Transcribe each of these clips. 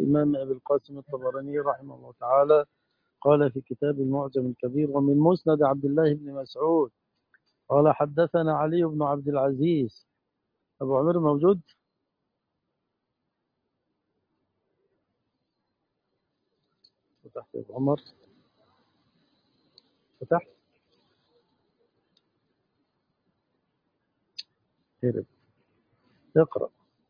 الإمام أبي القاسم الطبراني رحمه الله تعالى قال في كتاب المعجم الكبير: ومن مسند عبد الله بن مسعود قال حدثنا علي بن عبد العزيز. أبو عمر موجود؟ فتحت يا أبو عمر؟ فتحت؟ هرب. اقرأ.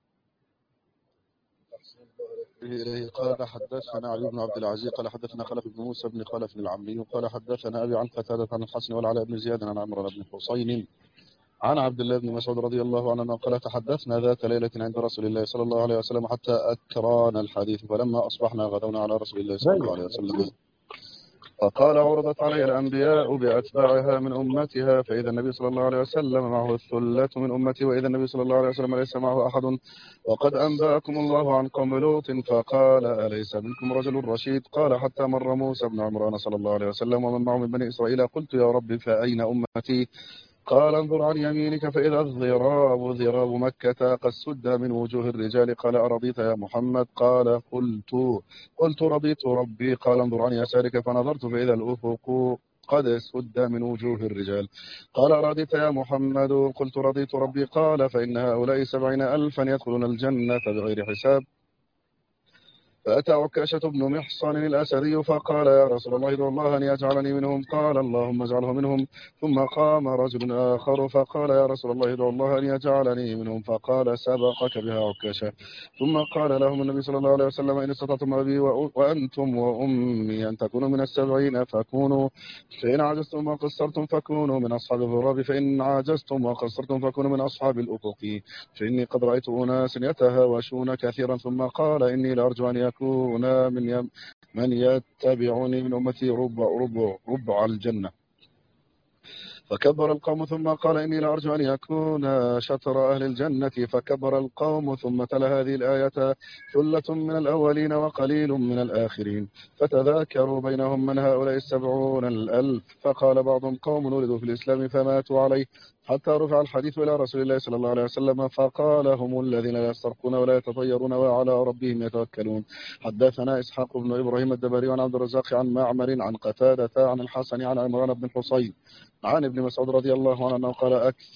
إليه قال حدثنا علي بن عبد العزيز قال حدثنا خلف بن موسى بن خلف العمي قال حدثنا أبي عن قتادة عن الحسن والعلاء بن زياد عن عمرو بن حصين عن عبد الله بن مسعود رضي الله عنه قال تحدثنا ذات ليلة عند رسول الله صلى الله عليه وسلم حتى أكرانا الحديث فلما أصبحنا غدونا على رسول الله صلى الله عليه وسلم فقال عرضت علي الأنبياء بأتباعها من أمتها فإذا النبي صلى الله عليه وسلم معه الثلة من أمتي وإذا النبي صلى الله عليه وسلم ليس معه أحد وقد أنبأكم الله عن قوم لوط فقال أليس منكم رجل رشيد قال حتى مر موسى بن عمران صلى الله عليه وسلم ومن معه من بني إسرائيل قلت يا رب فأين أمتي قال انظر عن يمينك فإذا الضراب ضراب مكة قد سد من وجوه الرجال قال أرضيت يا محمد قال قلت رضيت ربي قال انظر عن يسارك فنظرت فإذا الأفق قد سد من وجوه الرجال قال أرضيت يا محمد قلت رضيت ربي قال فإن هؤلاء 70,000 يدخلون الجنة بغير حساب فأتى عكاشة بن محصن الأسدي فقال يا رسول الله ادعو الله أن يجعلني منهم قال اللهم اجعله منهم ثم قام رجل آخر فقال يا رسول الله ادعو الله أن يجعلني منهم فقال سبقك بها عكاشة ثم قال لهم النبي صلى الله عليه وسلم إن استطعتم أبي وأنتم وأمي أن تكونوا من 70 فكونوا فإن عجزتم وقصرتم فكونوا من أصحاب الغراب فإن عجزتم وقصرتم فكونوا من أصحاب الأفق فإني قد رأيت أناس يتهاوشون كثيرا ثم قال إني لأرجو أن يكون من يتبعني من أمتي ربع الجنة فكبر القوم ثم قال إني لأرجو أن يكون شطر أهل الجنة فكبر القوم ثم تلا هذه الآية ثلة من الأولين وقليل من الآخرين فتذاكروا بينهم من هؤلاء 70,000 فقال بعضهم قوم ولدوا في الإسلام فماتوا عليه حتى رفع الحديث إلى رسول الله صلى الله عليه وسلم فقال هم الذين لا يسترقون ولا يتطيرون وعلى ربهم يتوكلون حدثنا إسحاق بن إبراهيم الدبري عن عبد الرزاق عن معمر عن قتادة عن الحسن عن عمران بن حصين عن ابن مسعود رضي الله عنه قال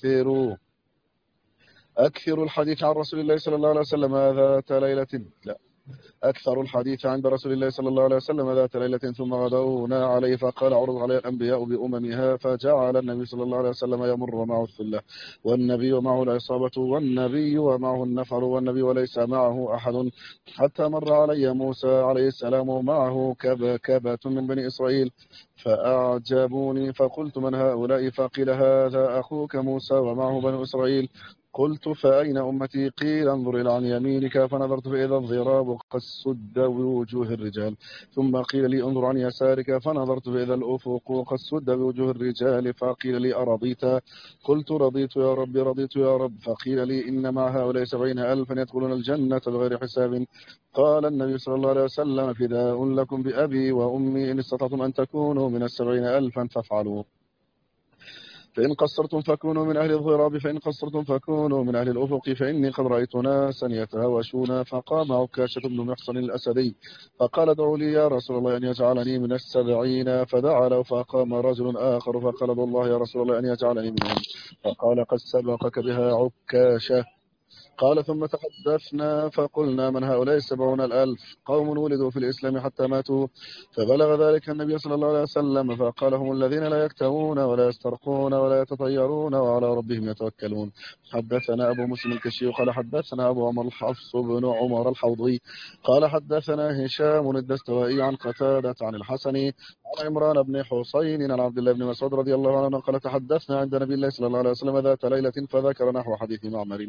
أكثروا الحديث عن رسول الله صلى الله عليه وسلم ذات ليلة أكثر الحديث عند رسول الله صلى الله عليه وسلم ذات ليلة ثم غدونا عليه فقال عرض علي الأنبياء بأممها فجعل النبي صلى الله عليه وسلم يمر معه الثلة والنبي ومعه العصابة والنبي ومعه النفر والنبي وليس معه أحد حتى مر علي موسى عليه السلام ومعه كبكبة من بني إسرائيل فأعجبوني فقلت من هؤلاء فقيل هذا أخوك موسى ومعه بنو إسرائيل قلت فأين أمتي قيل انظر إلى عن يمينك فنظرت فإذا الضراب قد سد بوجوه الرجال ثم قيل لي انظر عن يسارك فنظرت فإذا الأفق قد سد بوجوه الرجال فقيل لي أرضيت قلت رضيت يا رب رضيت يا رب فقيل لي إن مع هؤلاء 70,000 يدخلون الجنة بغير حساب قال النبي صلى الله عليه وسلم فداء لكم بأبي وأمي إن استطعتم أن تكونوا من 70,000 فافعلوا فإن قصرتم فكونوا من أهل الضراب فإن قصرتم فكونوا من أهل الأفق فإني قد رأيت ناسا يتهاوشون فقام عكاشة بن محصن الأسدي فقال ادعوا لي يا رسول الله أن يجعلني من 70 فدعا له فقام رجل آخر فقال ادعوا الله يا رسول الله أن يجعلني منهم فقال قد سبقك بها عكاشة قال ثم تحدثنا فقلنا من هؤلاء 70,000 قوم ولدوا في الإسلام حتى ماتوا فبلغ ذلك النبي صلى الله عليه وسلم فقال هم الذين لا يكتوون ولا يسترقون ولا يتطيرون وعلى ربهم يتوكلون حدثنا أبو مسلم الكشي قال حدثنا أبو عمر الحفص بن عمر الحوضي قال حدثنا هشام الدستوائي عن قتادة عن الحسن عن عمران بن حصين عن عبد الله بن مسعود رضي الله عنه قال تحدثنا عند نبي الله صلى الله عليه وسلم ذات ليلة فذكر نحو حديث معمر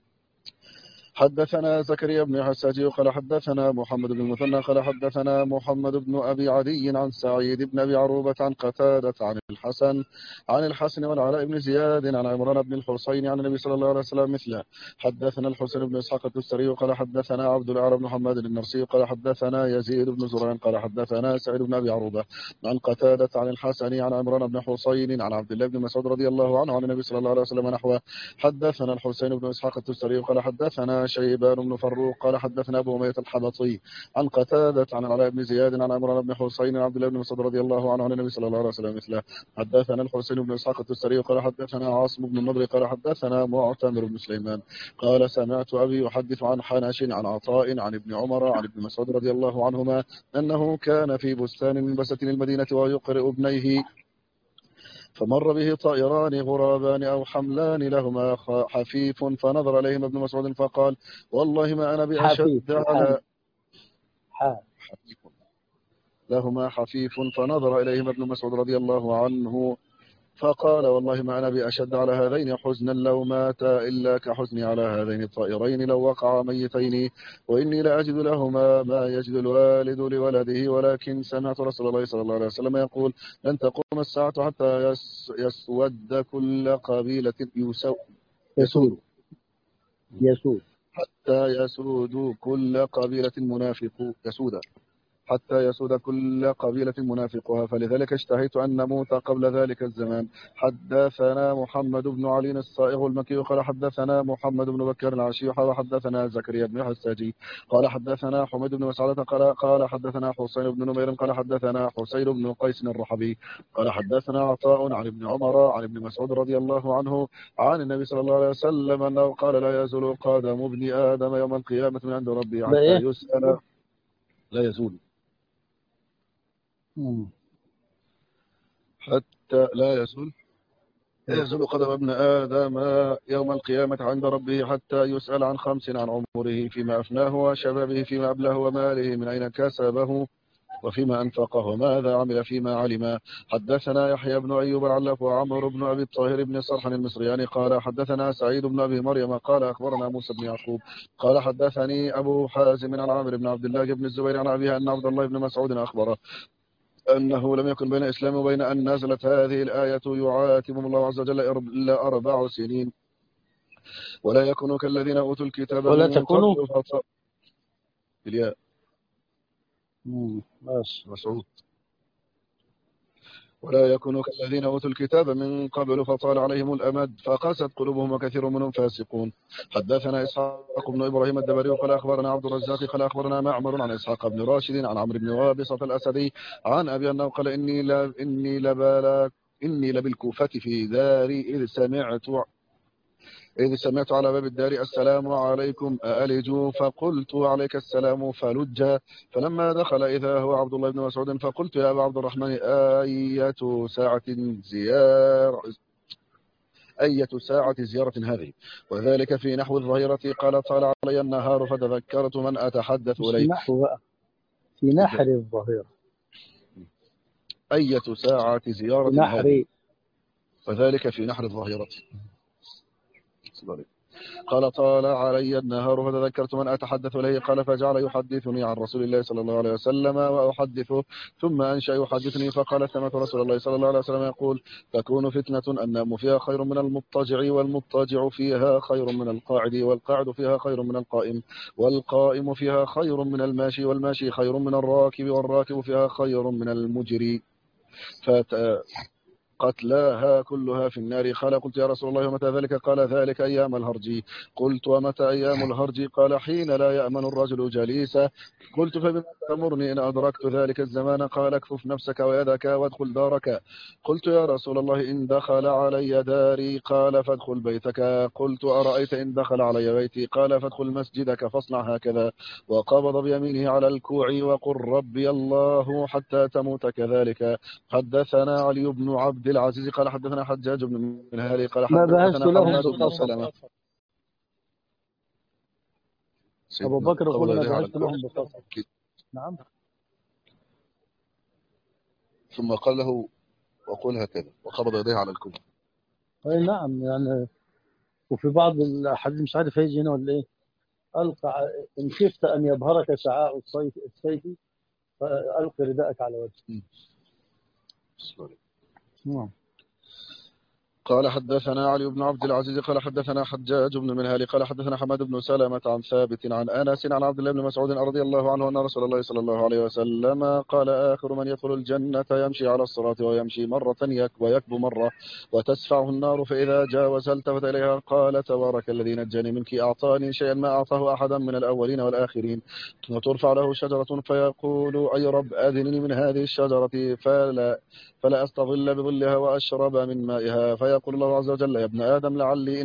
حدثنا زكريا بن حساجي قال حدثنا محمد بن المثنى قال حدثنا محمد بن أبي عدي عن سعيد بن أبي عروبة عن قتادة عن الحسن والعلاء بن زياد عن عمران بن الحصين عن النبي صلى الله عليه وسلم مثله حدثنا الحسين بن إسحاق التستري قال حدثنا عبد الأعلى بن محمد النرسي قال حدثنا يزيد بن زرعين قال حدثنا سعيد بن أبي عروبة عن قتادة عن الحسن عن عمران بن حصين عن عبد الله بن مسعود رضي الله عنه عن النبي صلى الله عليه وسلم نحوه حدثنا الحسين بن إسحاق التستري قال حدثنا حدثنا شيبان بن فروق قال حدثنا أبو أمية الحبطي عن قتادة عن العلاء بن زياد عن عمران بن حسين عن عبد الله بن مسعود رضي الله عنه عن النبي صلى الله عليه وسلم مثله. حدثنا الحسين بن إسحاق التستري قال حدثنا عاصم بن النضر قال حدثنا معتمر بن سليمان قال سمعت أبي يحدث عن حنش عن عطاء عن ابن عمر عن ابن مسعود رضي الله عنهما أنه كان في بستان من بساتين المدينة ويقرئ ابنيه فمر به طائران غرابان أو حملان لهما حفيف فنظر إليهما ابن مسعود فقال والله ما أنا بأشد على حفيف لهما حفيف فنظر إليهما ابن مسعود رضي الله عنه فقال والله ما أنا بأشد على هذين حزنا لو ماتا إلا كحزني على هذين الطائرين لو وقعا ميتين وإني لأجد لهما ما يجد الوالد لولده ولكن سمعت رسول الله صلى الله عليه وسلم يقول لن تقوم الساعة حتى يسود كل قبيلة يسود حتى يسود كل قبيلة حتى يسود كل قبيلة منافقها فلذلك اشتهيت أن نموت قبل ذلك الزمان. حدثنا محمد بن علي الصائغ المكي قال حدثنا محمد بن بكر العشي وحدثنا زكريا بن حساجي قال حدثنا حميد بن مسعدة قال حدثنا حسين بن نمير قال حدثنا حسين بن قيس الرحبي قال حدثنا عطاء عن ابن عمر عن ابن مسعود رضي الله عنه عن النبي صلى الله عليه وسلم أنه قال لا يزول قدم ابن آدم يوم القيامة من عند ربه حتى يسأل لا يزول حتى لا يزول قدم ابن آدم يوم القيامة عند ربه حتى يسأل عن 5 عن عمره فيما أفناه وشبابه فيما أبلاه وماله من أين كسبه وفيما أنفقه وماذا عمل فيما علم. حدثنا يحيى بن أيوب العلاف وعمر بن أبي الطاهر بن صرح المصريان قال حدثنا سعيد بن أبي مريم قال أخبرنا موسى بن يعقوب قال حدثني أبو حازم عن عامر بن عبد الله بن الزبير عن أبيه أن عبد الله بن مسعود أخبره أنه لم يكن بين الإسلام وبين أن نزلت هذه الآية يعاتبهم الله عز وجل إلا 4 سنين ولا يكونوا كالذين أوتوا الكتاب ولا من تكونوا قبل الياء مسعود ولا يكونوا كالذين أوتوا الكتاب من قبل فطال عليهم الأمد فقست قلوبهم وكثير منهم فاسقون. حدثنا إسحاق بن إبراهيم الدبري قال أخبرنا عبد الرزاق قال أخبرنا معمر عن إسحاق بن راشد عن عمرو بن وابصة الأسدي عن أبي أنه قال إني لبالكوفة في داري إذ سمعت على باب الدار السلام عليكم أألجوا فقلت عليك السلام فلج فلما دخل إذا هو عبد الله بن مسعود فقلت يا أبا عبد الرحمن أية ساعة زيارة هذه وذلك في نحو الظهيرة قال طال علي النهار فتذكرت من أتحدث إليه في نحر الظهيرة أية ساعة زيارة هذه وذلك في نحر الظهيرة قال طال علي النهار فتذكرت من أتحدث إليه قال فجعل يحدثني عن رسول الله صلى الله عليه وسلم وأحدثه ثم أنشأ يحدثني فقال سمعت رسول الله صلى الله عليه وسلم يقول تكون فتنة النام فيها خير من المضطجع والمضطجع فيها خير من القاعد والقاعد فيها خير من القائم والقائم فيها خير من الماشي والماشي خير من الراكب والراكب فيها خير من المجري قتلاها كلها في النار. قال قلت يا رسول الله ومتى ذلك؟ قال ذلك أيام الهرج. قلت ومتى أيام الهرج؟ قال حين لا يأمن الرجل جليسا. قلت فبما تأمرني إن أدركت ذلك الزمان؟ قال اكفف نفسك ويدك وادخل دارك. قلت يا رسول الله إن دخل علي داري؟ قال فادخل بيتك. قلت أرأيت إن دخل علي بيتي؟ قال فادخل مسجدك فاصنع هكذا وقبض بيمينه على الكوع وقل ربي الله حتى تموت كذلك. حدثنا علي بن عبد العزيز قال حدثنا حجاج بن منهالي قال حدثنا حماد بن سلمة. أبو بكر يقول أنا بهشت لهم بقصر. نعم. ثم قال له وقل هكذا وقبض يديه على الكوع. أي نعم يعني وفي بعض الحديث مش عارف هيجي هنا ولا إيه ألقى إن شفت أن يظهرك شعاع السيف فألقي رداءك على وجهك. نعم. قال حدثنا علي بن عبد العزيز قال حدثنا حجاج بن المنهال قال حدثنا حماد بن سلمة عن ثابت عن أنس عن عبد الله بن مسعود رضي الله عنه أن رسول الله صلى الله عليه وسلم قال آخر من يدخل الجنة يمشي على الصراط ويمشي مرة ويكبو مرة وتسفعه النار فإذا جاوز التفت إليها قال تبارك الذي نجاني منك أعطاني شيئا ما أعطاه أحدا من الأولين والآخرين وترفع له شجرة فيقول أي رب أذنني من هذه الشجرة فلا أستظل بظلها وأشرب من مائها فيقول الله عز وجل يا ابن آدم لعلي إن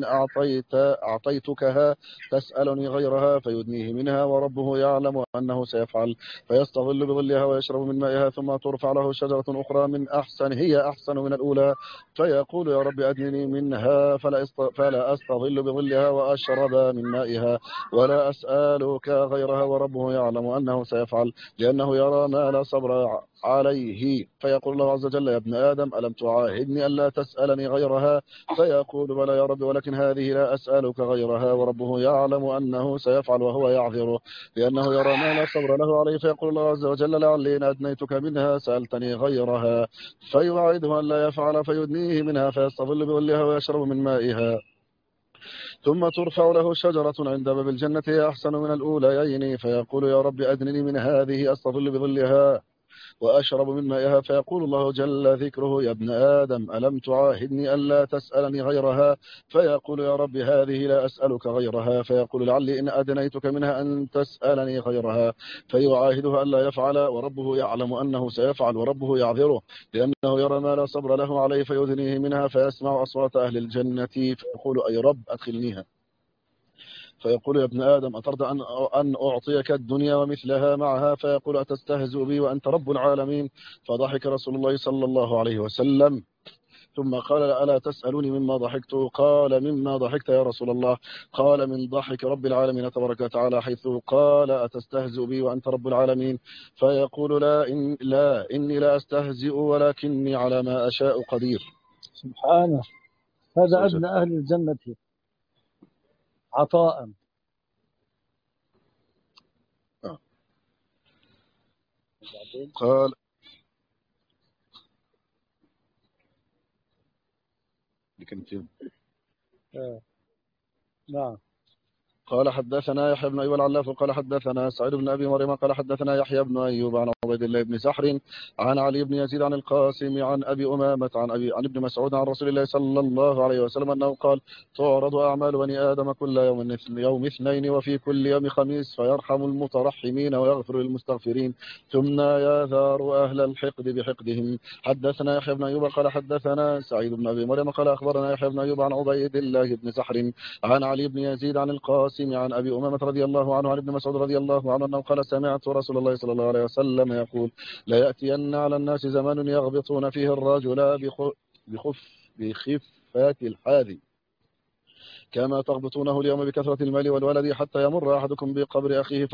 أعطيتكها تسألني غيرها فيدنيه منها وربه يعلم أنه سيفعل فيستظل بظلها ويشرب من مائها ثم ترفع له شجرة أخرى من هي أحسن من الأولى فيقول يا رب أدنني منها فلا أستظل بظلها وأشرب من مائها ولا أسألك غيرها وربه يعلم أنه سيفعل لأنه يرى ما لا صبر عليه فيقول الله عز وجل يا ابن آدم ألم تعاهدني ألا تسألني غيرها فيقول بلى يا رب ولكن هذه لا أسألك غيرها وربه يعلم أنه سيفعل وهو يعذره لأنه يرى ما لا صبر له عليه فيقول الله عز وجل لعلي إن أدنيتك منها سألتني غيرها فيوعده أن لا يفعل فيدنيه منها فيستظل بظلها ويشرب من مائها ثم ترفع له شجرة عند باب الجنة هي أحسن من الأوليين فيقول يا رب أدنني من هذه أستظل بظلها وأشرب من مائها فيقول الله جل ذكره يا ابن آدم ألم تعاهدني ألا تسألني غيرها فيقول يا رب هذه لا أسألك غيرها فيقول لعلي إن أدنيتك منها أن تسألني غيرها فيعاهدها ألا يفعل وربه يعلم أنه سيفعل وربه يعذره لأنه يرى ما لا صبر له عليه فيدنيه منها فيسمع أصوات أهل الجنة فيقول أي رب أدخلنيها فيقول يا ابن آدم أترضى أن أعطيك الدنيا ومثلها معها فيقول أتستهزئ بي وأنت رب العالمين فضحك رسول الله صلى الله عليه وسلم ثم قال ألا تسألوني مما ضحكت قال مما ضحكت يا رسول الله قال من ضحك رب العالمين تبارك وتعالى حيث قال أتستهزئ بي وأنت رب العالمين فيقول إني لا أستهزئ ولكني على ما أشاء قدير سبحانه. هذا أدنى أهل الجنة عطاء. قال نعم. قال حدثنا يحيى بن أيوب العلاف قال حدثنا سعيد بن أبي مريم قال حدثنا يحيى بن أيوب عن عبيد الله بن سحر عن علي بن يزيد عن القاسم عن أبي أمامة عن ابن مسعود عن رسول الله صلى الله عليه وسلم أنه قال تعرض أعمال بني آدم كل يوم اثنين وفي كل يوم خميس فيرحم المترحمين ويغفر للمستغفرين ثم يذار أهل الحقد بحقدهم. حدثنا يحيى بن أيوب قال حدثنا سعيد بن أبي مريم قال أخبرنا يحيى بن أيوب عن عبيد الله بن سحر عن علي بن يزيد عن القاسم عن أبي أمامة رضي الله عنه عن ابن مسعود رضي الله عنه أنه قال سمعت رسول الله صلى الله عليه وسلم يقول لا يأتين على الناس زمان يغبطون فيه الرجل بخفات الحاذي كما تغبطونه اليوم بكثرة المال والولد حتى يمر أحدكم بقبر أخيه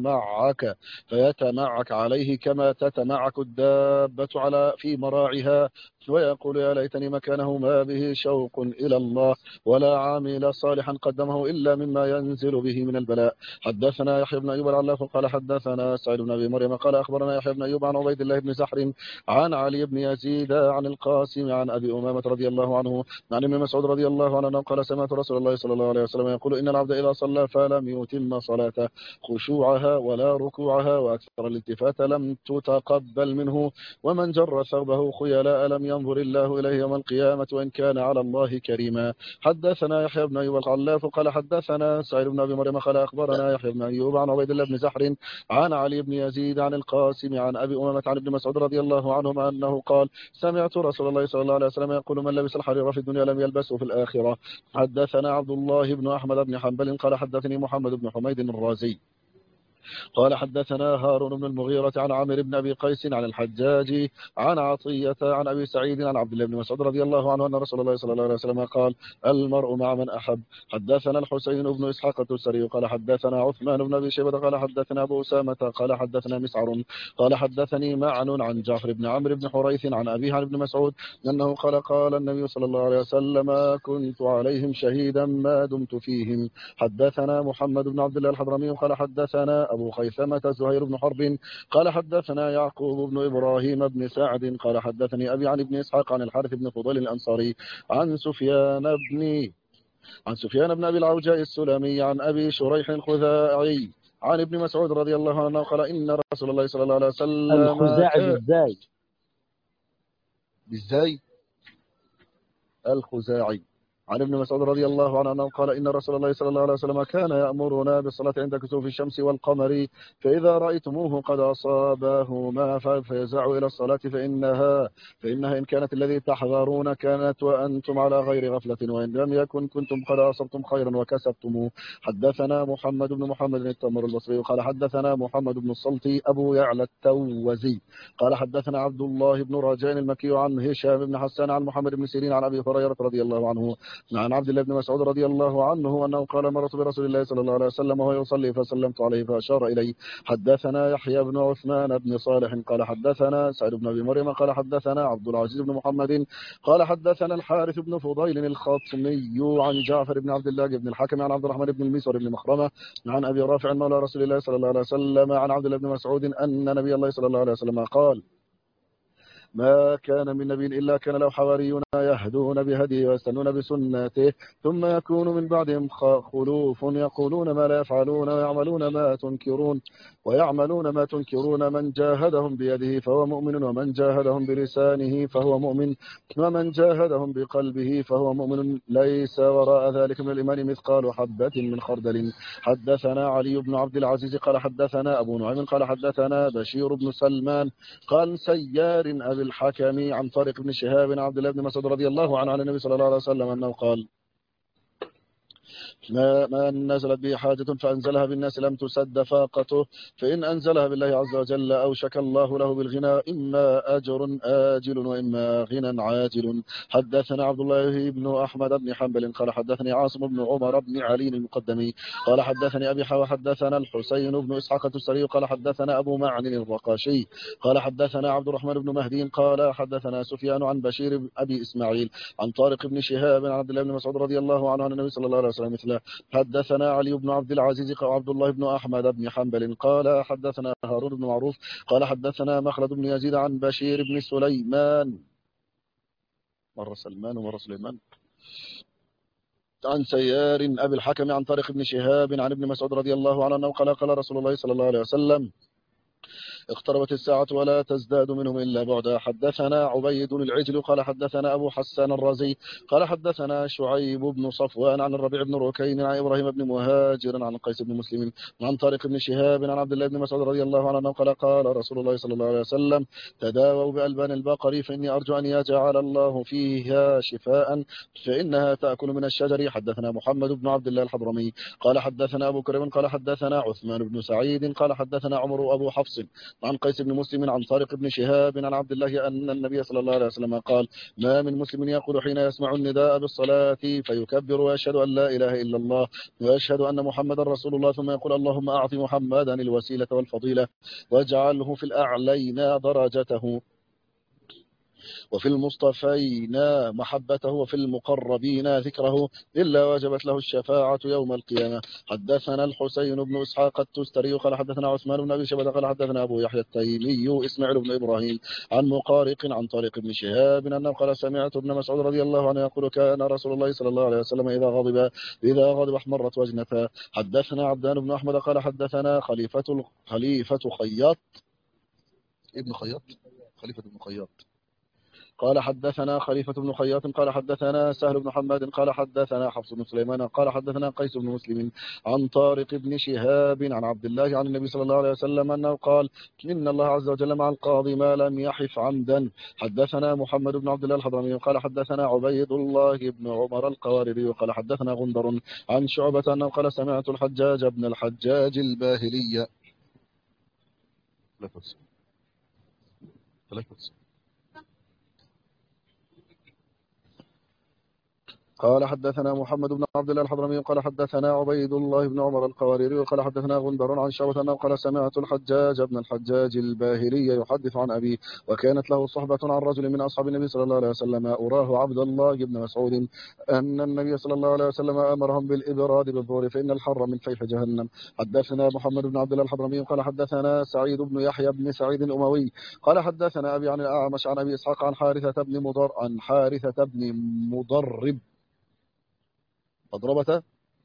فيتمعك عليه كما تتمعك الدابة في مراعها ويقول يا ليتني مكانه ما به شوق إلى الله ولا عامل صالحا قدمه إلا مما ينزل به من البلاء. حدثنا يحيى بن أيوب العلاف قال حدثنا سعيد بن أبي مريم قال أخبرنا يحيى بن أيوب عن عبيد الله بن سحر عن علي بن يزيد عن القاسم عن أبي أمامة رضي الله عنه عن ابن مسعود رضي الله عنه قال سمعت رسول الله صلى الله عليه وسلم يقول إن العبد إذا صلى فلم يتم صلاته خشوعها ولا ركوعها وأكثر الالتفات لم تتقبل منه ومن جر ثوبه خيلاء لم ينظر الله إليه يوم القيامة وإن كان على الله كريما. حدثنا يحيى بن أيوب العلاف قال حدثنا سعيد بن أبي مريم قال أخبرنا يحيى بن أيوب عن عبيد الله بن سحر عن علي بن يزيد عن القاسم عن أبي أمامة عن ابن مسعود رضي الله عنهما أنه قال سمعت رسول الله صلى الله عليه وسلم يقول من لبس الحرير في الدنيا لم يلبسه في الآخرة. حدثنا عبد الله بن أحمد بن حنبل قال حدثني محمد بن حميد الرازي قال حدثنا هارون بن المغيرة عن عامر بن أبي قيس عن الحجاج عن عطية عن أبي سعيد عن عبد الله بن مسعود رضي الله عنه أن رسول الله صلى الله عليه وسلم قال المرء مع من أحب. حدثنا الحسين بن إسحاق التستري قال حدثنا عثمان بن أبي شيبة قال حدثنا أبو أسامة قال حدثنا مسعر قال حدثني معن عن جعفر بن عمرو بن حريث عن أبيه عن ابن مسعود أنه قال النبي صلى الله عليه وسلم كنت عليهم شهيدا ما دمت فيهم. حدثنا محمد بن عبد الله الحضرمي قال حدثنا أبو خيثمة زهير بن حرب قال حدثنا يعقوب بن إبراهيم بن سعد قال حدثني أبي عن ابن إسحاق عن الحارث بن فضيل الأنصاري عن سفيان بن أبي العوجاء السلمي عن أبي شريح الخزاعي عن ابن مسعود رضي الله عنه قال إن رسول الله صلى الله عليه وسلم الخزاعي بالزاي. بالزاي الخزاعي عن ابن مسعود رضي الله عنه قال إن رسول الله صلى الله عليه وسلم كان يأمرنا بالصلاة عند كسوف الشمس والقمر فإذا رأيتموه قد أصابهما فيزعوا إلى الصلاة فإنها إن كانت الذي تحذرون كانت وأنتم على غير غفلة وإن لم يكن كنتم قد أصبتم خيرا وكسبتموه. حدثنا محمد بن محمد التمر البصري قال حدثنا محمد بن الصلتي أبو يعلى التوزي قال حدثنا عبد الله بن رجاء المكي عن هشام بن حسان عن محمد بن سيرين عن أبي هريرة رضي الله عنه عن عبد الله بن مسعود رضي الله عنه أنه قال مرت برسول الله صلى الله عليه وسلم وهو يصلي فسلمت عليه فأشار إلي. حدثنا يحيى بن عثمان بن صالح قال حدثنا سعيد بن أبي مريم قال حدثنا عبد العزيز بن محمد قال حدثنا الحارث بن فضيل الخطمي عن جعفر بن عبد الله بن الحكم عن عبد الرحمن بن المسور بن مخرمة عن أبي رافع مولى رسول الله صلى الله عليه وسلم عن عبد الله بن مسعود أن نبي الله صلى الله عليه وسلم قال ما كان من نبي إلا كان له حواريون يهدون بهديه ويستنون بسنته ثم يكون من بعدهم خلوف يقولون ما لا يفعلون ويعملون ما تنكرون من جاهدهم بيده فهو مؤمن ومن جاهدهم بلسانه فهو مؤمن ومن جاهدهم بقلبه فهو مؤمن ليس وراء ذلك من الإيمان مثقال حبة من خردل. حدثنا علي بن عبد العزيز قال حدثنا أبو نعيم قال حدثنا بشير بن سلمان قال سيار أبي الحكم عن طارق بن شهاب عن عبد الله بن مسعود رضي الله عنه عن النبي صلى الله عليه وسلم أنه قال ما نزلت به حاجة فأنزلها بالناس لم تسد فاقته فإن أنزلها بالله عز وجل أوشك الله له بالغنى إما أجر آجل وإما غنى عاجل. حدثنا عبد الله بن أحمد بن حنبل قال حدثني عاصم بن عمر بن علي المقدمي قال حدثني أبي حدثنا الحسين بن إسحاق التستري قال حدثنا أبو معن الرقاشي قال حدثنا عبد الرحمن بن مهدي قال حدثنا سفيان عن بشير أبي إسماعيل عن طارق بن شهاب عن عبد الله بن مسعود رضي الله عنه عن النبي صلى الله عليه وسلم مثله. حدثنا علي بن عبد العزيز وعبد الله بن أحمد بن حنبل قال حدثنا هارون بن معروف قال حدثنا مخلد بن يزيد عن بشير بن سليمان مرة سلمان ومرة سليمان عن سيار أبي الحكم عن طارق بن شهاب عن ابن مسعود رضي الله عنه قال رسول الله صلى الله عليه وسلم اقتربت الساعة ولا تزداد منهم إلا بعدا. حدثنا عبيد العجل قال حدثنا أبو حسان الرازي قال حدثنا شعيب بن صفوان عن الربيع بن ركين عن إبراهيم بن مهاجر عن قيس بن مسلم عن طارق بن شهاب عن عبد الله بن مسعود رضي الله عنه قال رسول الله صلى الله عليه وسلم تداووا بألبان البقر فإني أرجو أن يجعل الله فيها شفاء فإنها تأكل من الشجر. حدثنا محمد بن عبد الله الحضرمي قال حدثنا أبو كريم قال حدثنا عثمان بن سعيد قال حدثنا عمر أبو حفص عن قيس بن مسلم عن طارق بن شهاب عن عبد الله أن النبي صلى الله عليه وسلم قال ما من مسلم يقول حين يسمع النداء بالصلاة فيكبر ويشهد أن لا إله إلا الله ويشهد أن محمدا رسول الله ثم يقول اللهم أعط محمدا الوسيلة والفضيلة واجعله في الأعلين درجته وفي المصطفين محبته وفي المقربين ذكره إلا وجبت له الشفاعة يوم القيامة. حدثنا الحسين بن إسحاق التستري قال حدثنا عثمان بن أبي شيبة قال حدثنا أبو يحيى التيمي إسماعيل بن إبراهيم عن مقارق عن طارق بن شهاب أنه قال سمعت ابن مسعود رضي الله عنه يقول كان رسول الله صلى الله عليه وسلم إذا غضب احمرت وجنته. حدثنا عبدان بن أحمد قال حدثنا خليفة خياط ابن خياط خليفة بن خياط قال حدثنا خليفة بن خياط قال حدثنا سهل بن حماد قال حدثنا حفص بن سليمان قال حدثنا قيس بن مسلم عن طارق بن شهاب عن عبد الله عن النبي صلى الله عليه وسلم أنه قال إن الله عز وجل مع القاضي ما لم يحف عمدا. حدثنا محمد بن عبد الله الحضرمي قال حدثنا عبيد الله بن عمر القواربي قال حدثنا غندر عن شعبة أنه قال سمعت الحجاج بن الحجاج الباهلي قال حدثنا محمد بن عبد الله الحضرمي قال حدثنا عبيد الله بن عمر القواريري قال حدثنا غندر عن شعبة أنه قال سمعت الحجاج بن الحجاج الباهلي يحدث عن أبيه وكانت له صحبة عن رجل من أصحاب النبي صلى الله عليه وسلم أراه عبد الله بن مسعود أن النبي صلى الله عليه وسلم أمرهم بالإبراد بالظهر فإن الحر من فيح جهنم. حدثنا محمد بن عبد الله الحضرمي قال حدثنا سعيد بن يحيى بن سعيد الأموي قال حدثنا أبي عن الأعمش عن أبي إسحاق عن حارثة بن مضرب مضربة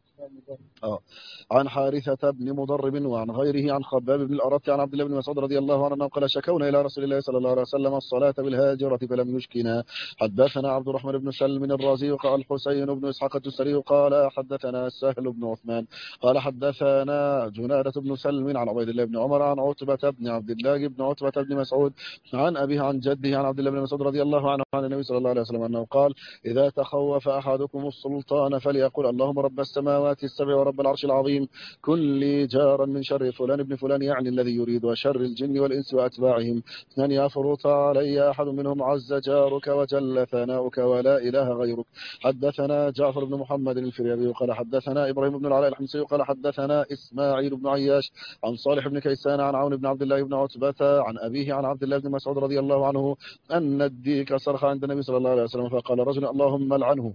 عن حارثة بن مضرب وعن غيره عن خباب بن الأرت عن عبد الله بن مسعود رضي الله عنه قال شكونا إلى رسول الله صلى الله عليه وسلم الصلاة بالهاجرة فلم يشكنا. حدثنا عبد الرحمن بن سلم الرازي قال الحسين بن إسحاق التستري قال حدثنا سهل بن عثمان قال حدثنا جنادة بن سلم عن عبيد الله بن عمر عن عتبة بن عبد الله بن عتبة بن مسعود عن أبيه عن جده عن عبد الله بن مسعود رضي الله عنه عن النبي صلى الله عليه وسلم أنه قال إذا تخوف أحدكم السلطان فليقل اللهم رب السماوات السبع ورب العرش العظيم كن لي جارا من شر فلان ابن فلان يعني الذي يريد وشر الجن والإنس وأتباعهم لن يفرط علي أحد منهم عز جارك وجل ثناؤك ولا إله غيرك. حدثنا جعفر بن محمد الفريابي قال حدثنا إبراهيم بن العلاء الحمصي قال حدثنا إسماعيل بن عياش عن صالح بن كيسان عن عون بن عبد الله بن عتبة عن أبيه عن عبد الله بن مسعود رضي الله عنه أن الديك صرخ عند النبي صلى الله عليه وسلم فقال رجل اللهم لعنه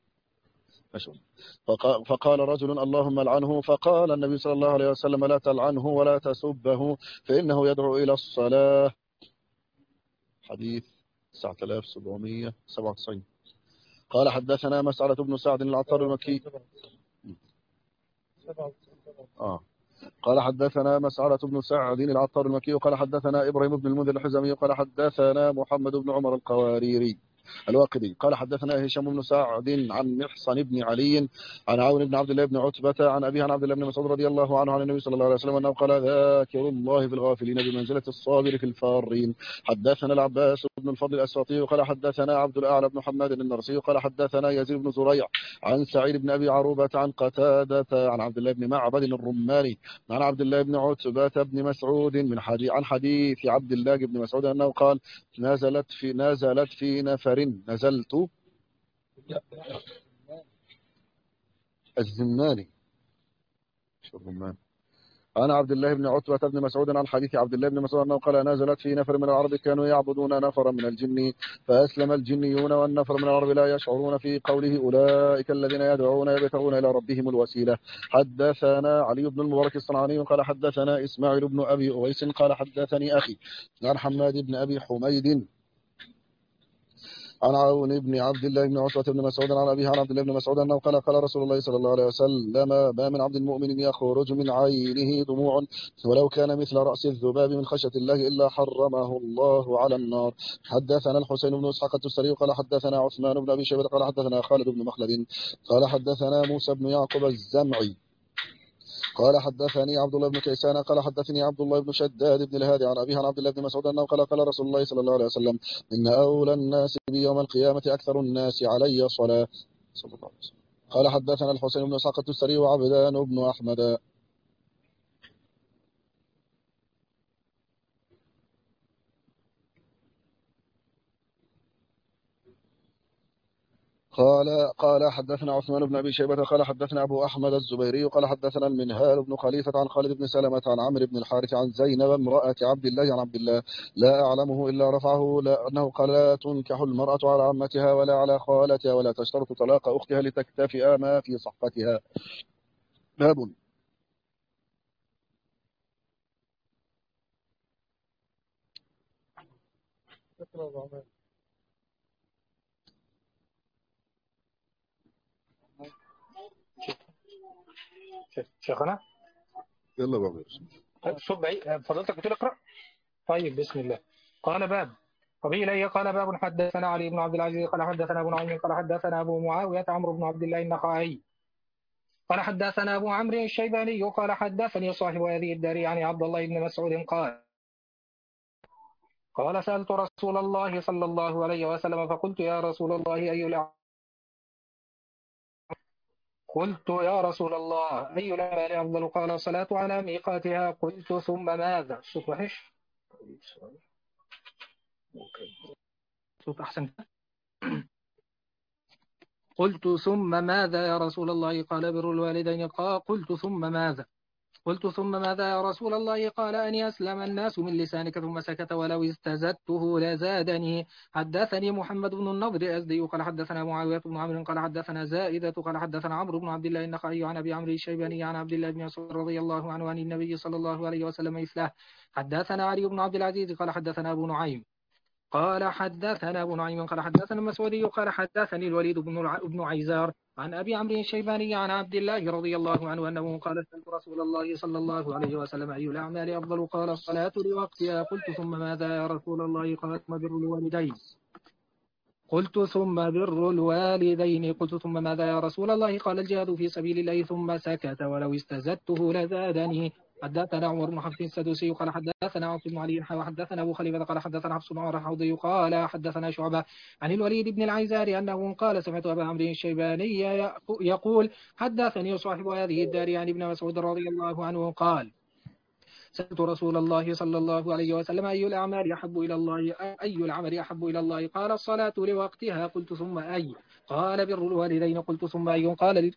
فقال رجل اللهم لعنه فقال النبي صلى الله عليه وسلم لا تلعنه ولا تسبه فإنه يدعو إلى الصلاة. حديث 9797. قال حدثنا مسعرة بن سعد العطار المكي قال حدثنا مسعرة بن سعد العطار المكي قال حدثنا إبراهيم بن المنذر الحزمي قال حدثنا محمد بن عمر القواريري الواقدي قال حدثنا هشام بن سعد عن محصن بن علي عن عون بن عبد الله بن عتبة عن أبيه عن عبد الله بن مسعود رضي الله عنه عن النبي صلى الله عليه وسلم أنه قال ذاكر الله في الغافلين بمنزلة الصابر في الفارين. حدثنا العباس بن الفضل الأسفطي قال حدثنا عبد الأعلى بن حماد النرسي قال حدثنا يزيد بن زريع عن سعيد بن أبي عروبة عن قتادة عن عبد الله بن معبد الرماني عن عبد الله بن عتبة بن مسعود عن حديث عبد الله بن مسعود أنه قال نزلت في نفر نزلت الزماني شو الرمان عن عبد الله بن عتبة بن مسعود عن حديث عبد الله بن مسعود أنه قال نزلت في نفر من العرب كانوا يعبدون نفرا من الجن فأسلم الجنيون والنفر من العرب لا يشعرون في قوله أولئك الذين يدعون يبتغون إلى ربهم الوسيلة. حدثنا علي بن المبارك الصنعاني قال حدثنا إسماعيل بن أبي أويس قال حدثني أخي عن حماد بن أبي حميد عن عون بن عبد الله بن عتبة بن مسعود عن أبيه عن عبد الله بن مسعود أنه قال قال رسول الله صلى الله عليه وسلم ما من عبد المؤمن يخرج من عينه دموع ولو كان مثل رأس الذباب من خشية الله إلا حرمه الله على النار. حدثنا الحسين بن إسحاق التستري قال حدثنا عثمان بن أبي شيبة قال حدثنا خالد بن مخلد قال حدثنا موسى بن يعقوب الزمعي قال حدثني عبد الله بن كيسان قال حدثني عبد الله بن شداد بن الهادي عن أبيه عن عبد الله بن مسعود أنه قال قال رسول الله صلى الله عليه وسلم إن أولى الناس بي يوم القيامة أكثر الناس علي صلاة صلى الله عليه وسلم. قال حدثنا الحسين بن إسحاق التستري وعبدان بن أحمد قال حدثنا عثمان بن أبي شيبة قال حدثنا أبو أحمد الزبيري قال حدثنا المنهال بن خليفة عن خالد بن سلمة عن عمرو بن الحارث عن زينب امرأة عبد الله عن عبد الله لا أعلمه إلا رفعه أنه قال لا تنكح المرأة على عمتها ولا على خالتها ولا تشترط طلاق أختها لتكتفئ ما في صحفتها. باب شيخنا يلا بابا الصوت بعيد فضلتك بتقول اقرأ. طيب بسم الله. قال باب وفي إليه قال باب حدثنا علي بن عبد العزيز قال حدثنا أبو نعيم قال حدثنا أبو معاوية عمرو بن عبد الله النخعي قال حدثنا أبو عمرو الشيباني قال حدثني صاحب هذه الدار عن عبد الله بن مسعود قال سألت رسول الله صلى الله عليه وسلم فقلت يا رسول الله أي الأعمال أفضل قال الصلاة على ميقاتها قلت ثم ماذا. الصوت وحش صوت أحسن قلت ثم ماذا يا رسول الله؟ قال بر الوالدين. قلت ثم ماذا؟ قلت ثم ماذا يا رسول الله؟ قال أن يسلم الناس من لسانك. ثم سكت. ولو استزدته لزادني. حدثني محمد بن النضر الأزدي قال حدثنا معاوية بن عمرو قال حدثنا زائدة قال حدثنا عمرو بن عبد الله النخعي عن أبي عمرو الشيباني عن عبد الله بن مسعود رضي الله عنه عن النبي صلى الله عليه وسلم مثله. حدثنا علي بن عبد العزيز قال حدثنا أبو نعيم قال حدثنا أبو نعيم قال حدثنا المسعودي قال حدثني الوليد بن عيزار عن أبي عمرو الشيباني عن عبد الله رضي الله عنه أنه قال سألت رسول الله صلى الله عليه وسلم أي الأعمال أفضل؟ قال الصلاة لوقتها. قلت ثم ماذا يا رسول الله؟ قال ثم بر الوالدين. قلت ثم بر الوالدين. قلت ثم ماذا يا رسول الله؟ قال الجهاد في سبيل الله. ثم سكت. ولو استزدته لزادني. حدثنا عمر بن حفص السدوسي قال حدثنا عاصم بن علي وحدثنا ابو خليفه قال حدثنا حفص بن عمر الحوضي قال حدثنا شعبه عن الوليد بن العيزار انه قال سمعت ابا عمرو الشيباني يقول حدثني صاحب هذه الدار عن ابن مسعود رضي الله عنه قال سألت رسول الله صلى الله عليه وسلم أي الأعمال أحب إلى الله؟ أي العمل أحب إلى الله؟ قال الصلاة لوقتها. قلت ثم أي؟ قال بر الوالدين. قلت ثم أي؟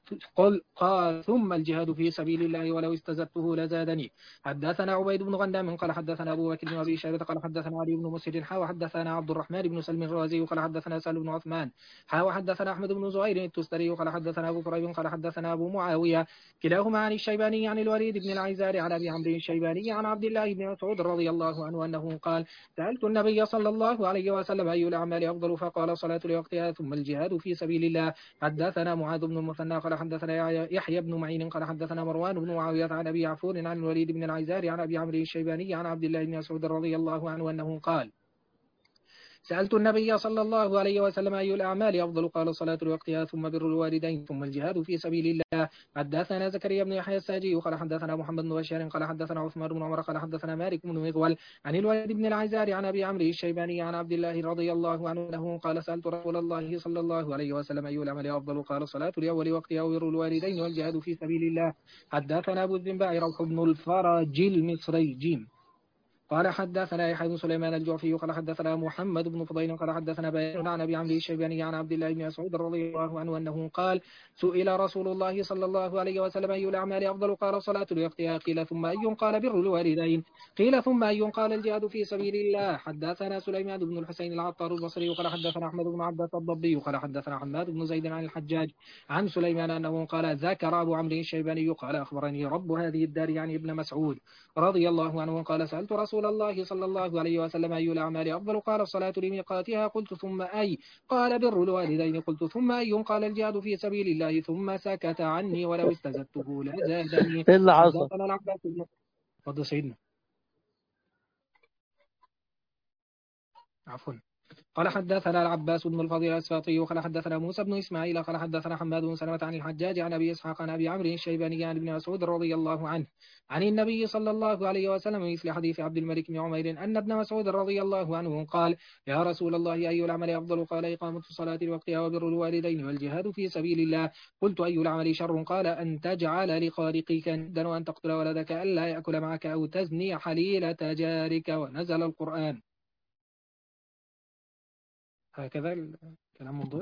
قال ثم الجهاد في سبيل الله ولو استزدته لزادني. حدثنا عبيد بن غنام قال حدثنا أبو بكر بن أبي شيبة قال حدثنا علي بن مسهر وحدثنا عبد الرحمن بن سلم الرازي قال حدثنا سهل بن عثمان وحدثنا أحمد بن زهير التستري قال حدثنا أبو كريب قال حدثنا أبو معاوية كلاهما عن الشيباني عن الوليد بن العيزار عن أبي عمرو الشيباني عن عبد الله بن مسعود رضي الله عنه أنه قال سألت النبي صلى الله عليه وسلم أي الأعمال أفضل؟ فقال صلاة لوقتها ثم الجهاد في سبيل الله. حدثنا معاذ بن المثنى قال حدثنا يحيى بن معين قال حدثنا مروان بن معاوية عن أبي عفور عن الوليد بن العيزار عن أبي عمرو الشيباني عن عبد الله بن مسعود رضي الله عنه أنه قال سألت النبي صلى الله عليه وسلم أي الأعمال أفضل؟ قال صلاة لوقتها ثم بر الوالدين ثم الجهاد في سبيل الله. حدثنا زكريا بن يحيى الساجي قال حدثنا محمد بن بشار قال حدثنا عثمان بن عمر قال حدثنا مالك بن مغول عن الوليد بن العيزار عن أبي عمرو الشيباني عن عبد الله رضي الله عنه أنه قال سألت رسول الله صلى الله عليه وسلم أي الأعمال أفضل؟ قال صلاة لأول وقتها وبر الوالدين والجهاد في سبيل الله. حدثنا أبو الذنباء روح بن الفرج المصري جيم قال حدثنا يحيى بن سليمان الجعفي قال حدثنا محمد بن فضيل قال حدثنا بيان عن ابي عمرو الشيباني عن عبد الله بن مسعود رضي الله عنه انه قال سئل رسول الله صلى الله عليه وسلم اي الاعمال افضل؟ قال صلاه لوقتها. قيل ثم اي؟ قال بر الوالدين. قيل ثم اي؟ قال الجهاد في سبيل الله. حدثنا سليمان بن الحسين العطار البصري قال حدثنا احمد بن عباس الضبي قال حدثنا حماد بن زيد عن الحجاج عن سليمان انه قال ذكر ابو عمرو الشيباني قال اخبرني رب هذه الدار يعني ابن مسعود رضي الله عنه قال سألت رسول الله صلى الله عليه وسلم أي الأعمال أفضل؟ قال الصلاة لميقاتها. قلت ثم أي؟ قال بر الوالدين. قلت ثم أي؟ قال الجهاد في سبيل الله. ثم سكت عني ولو استزدته لزادني. إيه اللي حصل؟ حدثنا العباس بن فضل سيدنا عفوا قال حدثنا العباس بن الفضل الأسفاطي قال حدثنا موسى بن إسماعيل قال حدثنا حماد بن سلمة عن الحجاج عن أبي إسحاق عن أبي عمرو الشيباني عن ابن مسعود رضي الله عنه عن النبي صلى الله عليه وسلم مثل حديث عبد الملك بن عمير أن ابن مسعود رضي الله عنه قال يا رسول الله أي العمل أفضل؟ قال إقامة الصلاة لوقتها وبر الوالدين والجهاد في سبيل الله. قلت أي العمل شر؟ قال أن تجعل لخالقك ندا وأن تقتل ولدك ألا يأكل معك أو تزني حليلة جارك. ونزل القرآن. هكذا الكلام منضبط.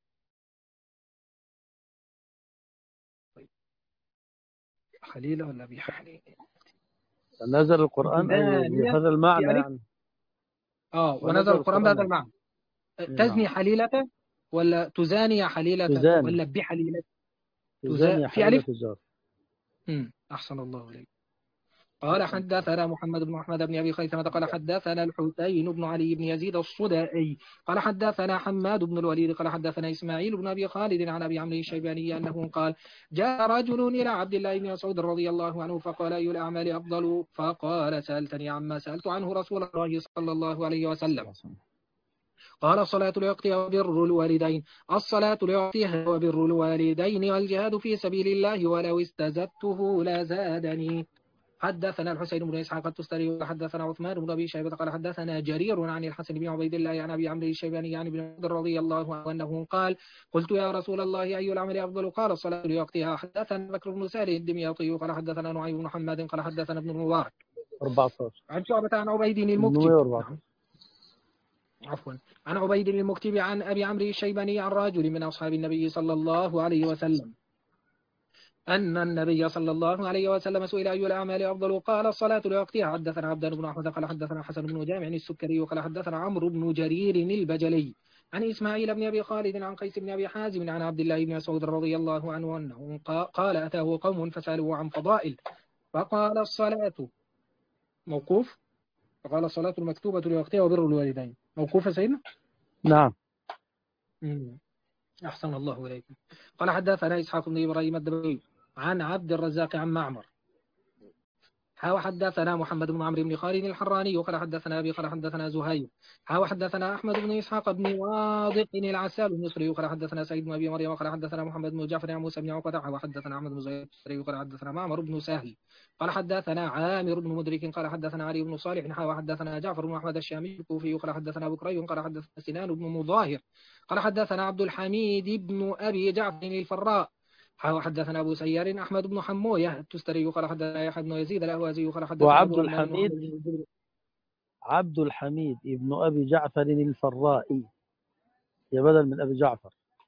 طيب حليلة ولا بحليلة؟ نزل القرآن أي بهذا المعنى يعني. ونزل القرآن بهذا المعنى. تزني حليلة ولا تزاني حليلة ولا بحليلة؟ تزاني في ألف. أحسن الله إليك. قال حدثنا محمد بن أحمد بن أبي خيثمة قال حدثنا الحسين بن علي بن يزيد الصدائي قال حدثنا حماد بن الوليد قال حدثنا إسماعيل بن أبي خالد عن أبي عمرو الشيباني أنه قال جاء رجل إلى عبد الله بن مسعود رضي الله عنه فقال أي الأعمال أفضل؟ فقال سألتني عما سألت عنه رسول الله صلى الله عليه وسلم. قال الصلاة لوقتها وبر الوالدين. الصلاة لوقتها وبر الوالدين والجهاد في سبيل الله ولو استزدته لزادني. حدثنا الحسين بن إسحاق التستري وحدثنا عثمان بن أبي شيبة قال حدثنا جرير عن الحسن بن عبيد الله عن أبي عمرو الشيباني عن ابن مسعود رضي الله عنه أنه قال قلت يا رسول الله أي العمل أفضل؟ قال الصلاة لوقتها. حدثنا بكر بن سالم الدمياطي قال حدثنا نعيم بن محمد قال حدثنا ابن المبارك 14 عن شعبة عن عبيد المكي عفوا عن عبيد المكتب عن أبي عمرو الشيباني عن رجل من أصحاب النبي صلى الله عليه وسلم أن النبي صلى الله عليه وسلم سئل أي الأعمال أفضل قال الصلاة لوقتها. حدثنا عبدان بن أحمد قال حدثنا حسن بن جامع السكري قال حدثنا عمرو بن جرير البجلي عن إسماعيل بن أبي خالد عن قيس بن أبي حازم عن عبد الله بن مسعود رضي الله عنه أنه قال أتاه قوم فسألوه عن فضائل فقال الصلاة موقوف، فقال الصلاة المكتوبة لوقتها وبر الوالدين. موقوف يا سيدنا؟ نعم. أحسن الله إليكم. قال حدثنا إسحاق بن إبراهيم الدبوي عن عبد الرزاق عن معمر وحدثنا محمد بن عمرو بن خالد الحراني قال حدثنا أبي قال حدثنا زهير وحدثنا أحمد بن إسحاق بن واضح العسال المصري قال حدثنا سعيد بن أبي مريم قال حدثنا محمد بن جعفر عن موسى بن عقبة وحدثنا أحمد بن زهير قال حدثنا معمر بن سهل قال حدثنا عامر بن مدرك قال حدثنا علي بن صالح وحدثنا جعفر بن أحمد الشامي الكوفي قال حدثنا أبو كريم قال حدثنا سنان بن مظاهر قال حدثنا عبد الحميد بن أبي جعفر الفراء حدثنا أبو سيار أحمد بن حموية التستري قال حدثنا يحيى بن يزيد الأهوازي قال حدثنا وعبد أبو عثمان الحميد عبد الحميد ابن أبي جعفر الفرائي، يا بدل من أبي جعفر.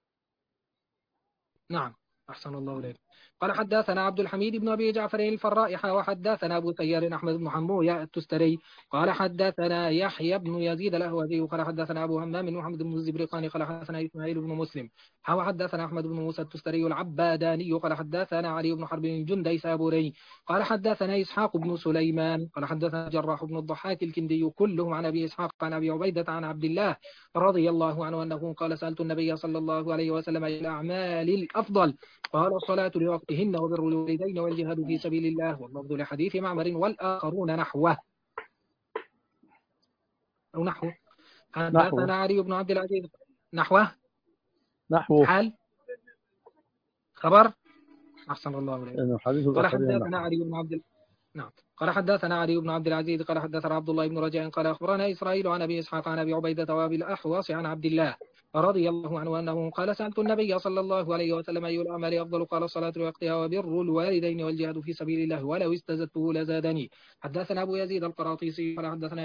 نعم أحسن الله إليك. قال حدثنا عبد الحميد بن أبي جعفر الفراء وحدثنا أبو سيار أحمد بن حموية التستري قال حدثنا يحيى بن يزيد الأهوازي قال حدثنا أبو همام محمد بن الزبرقاني قال حدثنا إسماعيل بن مسلم وحدثنا أحمد بن موسى التستري العباداني قال حدثنا علي بن حرب الجندي سابوري قال حدثنا إسحاق بن سليمان قال حدثنا جراح بن الضحاك الكندي كلهم عن أبي إسحاق عن أبي عبيدة عن عبد الله رضي الله عنه أنه قال سألت النبي صلى الله عليه وسلم أي الأعمال الأفضل قال الصلاة لوقتهن وبر الوالدين والجهاد في سبيل الله. واللفظ لحديث معمر والآخرون نحوه أو نحوه. حدثنا علي بن عبد العزيز نحوه حال خبر. أحسن الله إليك. قال حدثنا علي بن عبد نعم قال حدثنا علي بن عبد العزيز قال حدثنا عبد الله بن رجاء قال أخبرنا إسرائيل عن أبي إسحاق عن أبي عبيدة وأبي الأحوص عن عبد الله رضي الله عنه أنه قال سألت النبي صلى الله عليه وسلم أي الأعمال أفضل قال الصلاة لوقتها وبر الوالدين والجهاد في سبيل الله ولو استزدته لزادني. حدثنا أبو يزيد القراطيسي قال حدثنا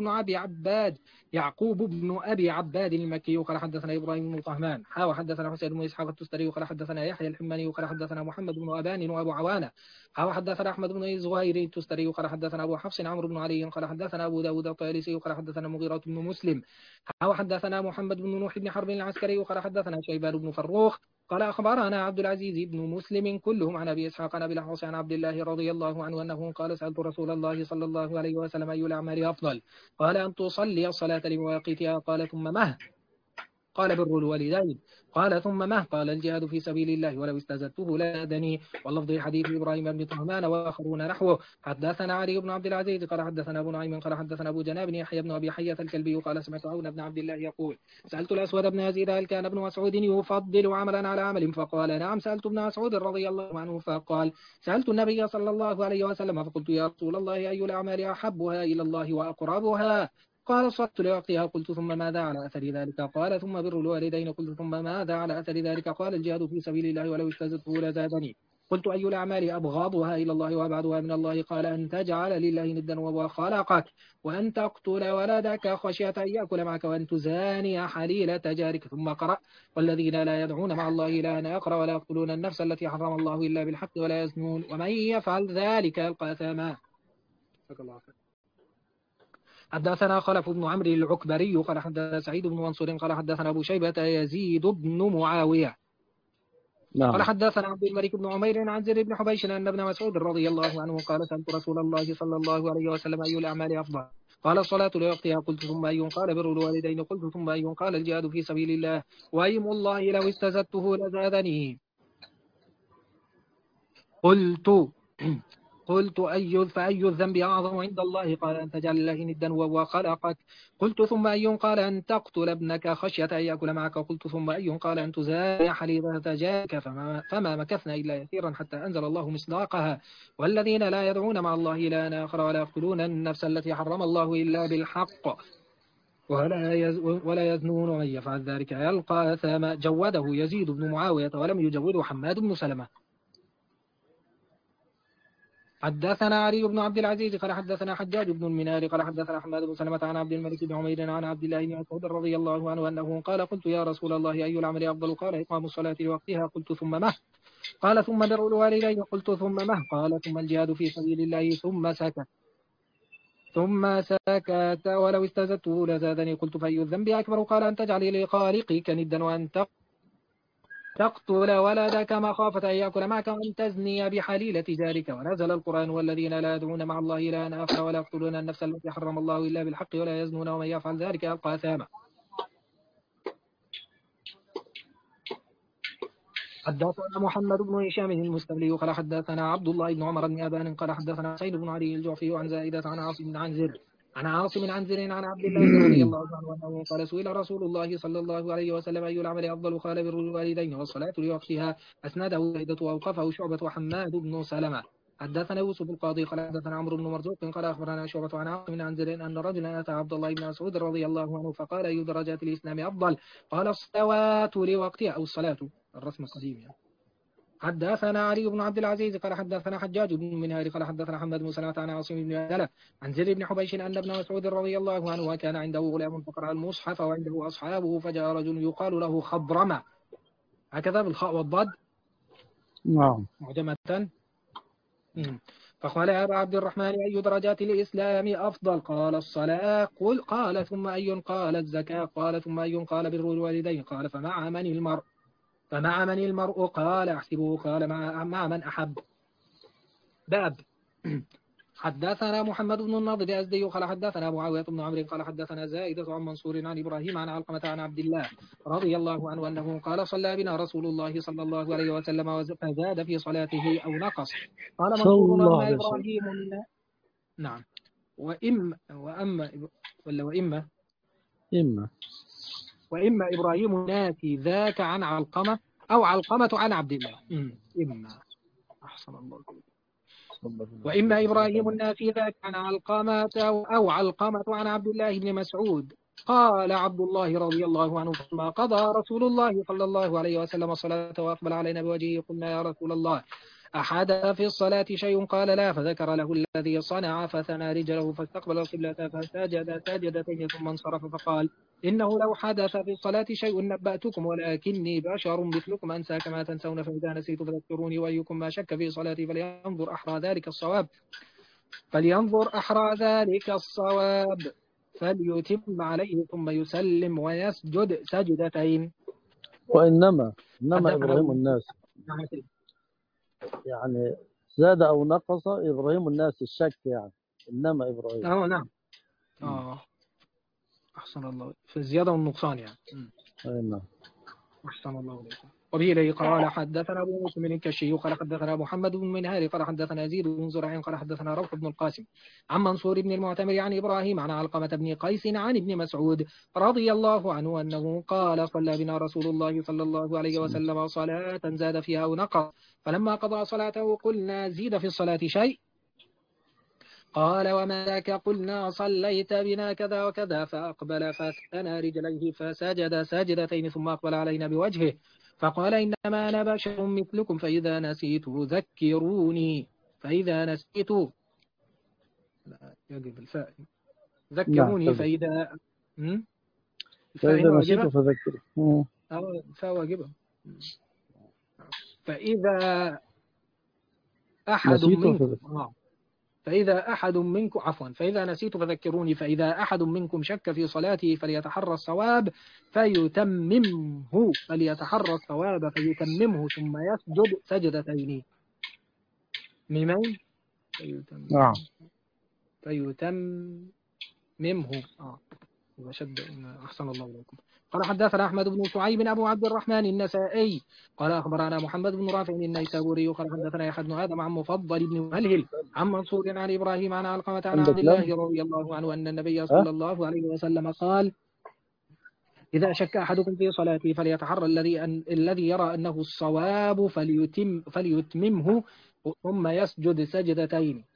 يعقوب بن أبي عباد المكي قال حدثنا إبراهيم بن طهمان وحدثنا حسين بن إسحاق التستري قال حدثنا يحيى الحماني قال حدثنا محمد بن أبان وأبو عوانة حدثنا أحمد بن زهير التستري قال حدثنا أبو حفص عمرو بن علي قال حدثنا أبو داود الطيالسي قال حدثنا مغيرة بن مسلم حدثنا محمد بن نوح بن حرب العسكري قال حدثنا شيبان بن فروخ قال أخبرنا عبد العزيز بن مسلم كلهم عن أبي إسحاق عن أبي الأحوص عن عبد الله رضي الله عنه أنه قال سألت رسول الله صلى الله عليه وسلم أي الأعمال أفضل قال أن تصلي الصلاة لمواقيتها قال ثم مه قال بر الوالدين قال ثم مه قال الجهاد في سبيل الله ولو استزدته لادني. واللفظ حديث إبراهيم بن طهمان وآخرون نحوه. حدثنا علي بن عبد العزيز قال حدثنا أبو نعيم قال حدثنا أبو جناب يحيى بن أبي حية الكلبي قال سمعت عون بن عبد الله يقول سألت الأسود بن يزيد هل كان ابن مسعود يفضل عملا على عمل فقال نعم. سألت ابن مسعود رضي الله عنه فقال سألت النبي صلى الله عليه وسلم فقلت يا رسول الله أي الأعمال أحبها إلى الله وأقربها قال الصلاة لوقتها قلت ثم ماذا على أثر ذلك قال ثم بر الوالدين قلت ثم ماذا على أثر ذلك قال الجهاد في سبيل الله ولو استزدته لزادني. قلت أي الأعمال أبغضها إلى الله وأبعدها من الله قال أن تجعل لله ندا وهو خلقك وأن تقتل ولدك خشية أن يأكل معك وأن تزاني حليلة جارك. ثم قرأ والذين لا يدعون مع الله إلها آخر ولا يقتلون النفس التي حرم الله إلا بالحق ولا يزنون ومن يفعل ذلك يلقى أثاما. حدثنا خلف بن عمرو العكبري قال حدثنا سعيد بن منصور قال حدثنا أبو شيبة يزيد بن معاوية قال حدثنا عبد الملك بن عمير عن زر بن حبيش أن ابن مسعود رضي الله عنه قال سألت رسول الله صلى الله عليه وسلم أي الأعمال أفضل قال الصلاة لوقتها قلت ثم أي قال بر الوالدين قلت ثم أي قال الجهاد في سبيل الله وأيم الله لو استزدته لزادني. قلت فأي الذنب أعظم عند الله قال أن تجعل الله ندا وهو خلقك. قلت ثم أي قال أن تقتل ابنك خشية أن يأكل معك. قلت ثم أي قال أن تزارع حليبة جارك. فما مكثنا إلا يسيرا حتى أنزل الله مصداقها والذين لا يدعون مع الله إلها آخر ولا يقتلون النفس التي حرم الله إلا بالحق ولا يزنون ومن يفعل ذلك يلقى أثاما. جوده يزيد بن معاوية ولم يجوده حماد بن سلمة. حدثنا علي بن عبد العزيز قال حدثنا حجاج بن المنهال قال حدثنا حماد بن سلمة عن عبد الملك بن عمير عن عبد الله بن مسعود رضي الله عنه أنه قال قلت يا رسول الله أي العمل أفضل؟ قال إقام الصلاة لوقتها. قلت ثم مه؟ قال ثم بر الوالدين. قلت ثم مه؟ قال ثم الجهاد في سبيل الله. ثم سكت ولو استزدته لزادني. قلت فأي الذنب أكبر؟ قال أن تجعل لخالقك ندا وأن تقتل ولدك مخافة أن يأكل معك وأن تزني بحليلة جارك. ونزل القرآن والذين لا يدعون مع الله إلها آخر ولا يقتلون النفس التي حرم الله إلا بالحق ولا يزنون ومن يفعل ذلك يلقى أثاما. حدثنا محمد بن هشام المستبلي قال حدثنا عبد الله بن عمر بن أبان قال حدثنا سعيد بن علي الجعفي عن زائدة عن عاصم عن زر عن عبد الله رضي الله عنه أنه قال سئل رسول الله صلى الله عليه وسلم أي العمل أفضل؟ قال بر الوالدين والصلاة لوقتها. أسنده زائدة وأوقفه شعبة وحماد بن سلمة. حدثنا يوسف القاضي قال حدثنا عمرو بن مرزوق قال أخبرنا شعبة عن عاصم عن زر أن رجلا أتى عبد الله بن مسعود رضي الله عنه فقال أي درجات الإسلام أفضل؟ قال الصلاة لوقتها أو الصلاة الرسم القديم يعني. حدثنا علي بن عبد العزيز قال حدثنا حجاج بن منهار قال حدثنا محمد بن سلمة عن عاصم بن عدلة عن زر بن حبيش أن ابن مسعود رضي الله عنه وكان عنده غلام فقرأ المصحف وعنده أصحابه فجاء رجل يقال له خضرمة هكذا بالخاء والضاد نعم. معجمة. فقال يا أبا عبد الرحمن أي درجات الإسلام أفضل؟ قال الصلاة. قال ثم أي؟ قال الزكاة. قال ثم أي؟ قال بر الوالدين. قال فمع من المرء؟ قال أحسبه. قال مع من أحب. باب. حدثنا محمد بن النضر الأزدي قال حدثنا معاوية بن عمرو قال حدثنا زائدة عن منصور عن إبراهيم عن علقمة عن عبد الله رضي الله عنه أنه قال صلى بنا رسول الله صلى الله عليه وسلم فزاد في صلاته أو نقص. قال صلى منصور الله أما عليه وسلم. إبراهيم نعم وإما إبراهيم ناتي ذاك عن علقمة أو علقمة عن عبد الله. إما أحسن الله وإما إبراهيم النافي ذاك عن علقمة أو علقمة عن عبد الله بن مسعود. قال عبد الله رضي الله عنه فلما قضى رسول الله صلى الله عليه وسلم الصلاة وأقبل علينا بوجهه قلنا يا رسول الله أحدث في الصلاة شيء؟ قال لا. فذكر له الذي صنع فثنى رجله فاستقبل القبلة فسجد ساجدتين ثم انصرف فقال إنه لو حدث في الصلاة شيء نبأتكم ولكني بشر مثلكم أنسى كما تنسون فإذا نسيت فذكروني وأيكم ما شك في صلاتي فلينظر أحرى ذلك الصواب فليتم عليه ثم يسلم ويسجد سجدتين. وإنما إبراهيم الناس يعني زاد أو نقص إبراهيم الناس الشك يعني إنما إبراهيم. نعم. أحسن الله في الزيادة والنقصان يعني. نعم. أحسن الله عليكم. وبه إليه قال حدثنا أبو مسلم الكشي قال حدثنا محمد بن منهار قال حدثنا زيد بن زرع قال حدثنا روح بن القاسم عن منصور بن المعتمر عن إبراهيم عن علقمة بن قيس عن ابن مسعود رضي الله عنه أنه قال صلى بنا رسول الله صلى الله عليه وسلم صلاة زاد فيها ونقص فلما قضى صلاته قلنا زيد في الصلاة شيء؟ قال وما ذاك؟ قلنا صليت بنا كذا وكذا. فأقبل فثنى رجليه فسجد ساجدتين ثم أقبل علينا بوجهه فقال إنما أنا بشر مثلكم فإذا نسيت ذكروني. فإذا نسيت يجب الفاء ذكروني. فإذا نسيت فذكروا. فاء واجبة. فإذا أحد منكم فإذا أحد منكم فإذا نسيت فذكروني. فإذا أحد منكم شك في صلاته فليتحرى الصواب فيتممه ثم يسجد سجدتين. ميمين فيتممه وشد. أحسن الله عليكم. قال حدثنا أحمد بن شعيب أبو عبد الرحمن النسائي قال أخبرنا محمد بن رافع النيسابوري قال حدثنا يحيى بن آدم عن مفضل بن مهلهل عن منصور عن إبراهيم عن علقمة عن عبد الله رضي الله عنه أن النبي صلى الله عليه وسلم قال إذا شك أحدكم في صلاته فليتحرى الذي يرى أنه الصواب فليتممه ثم يسجد سجدتين.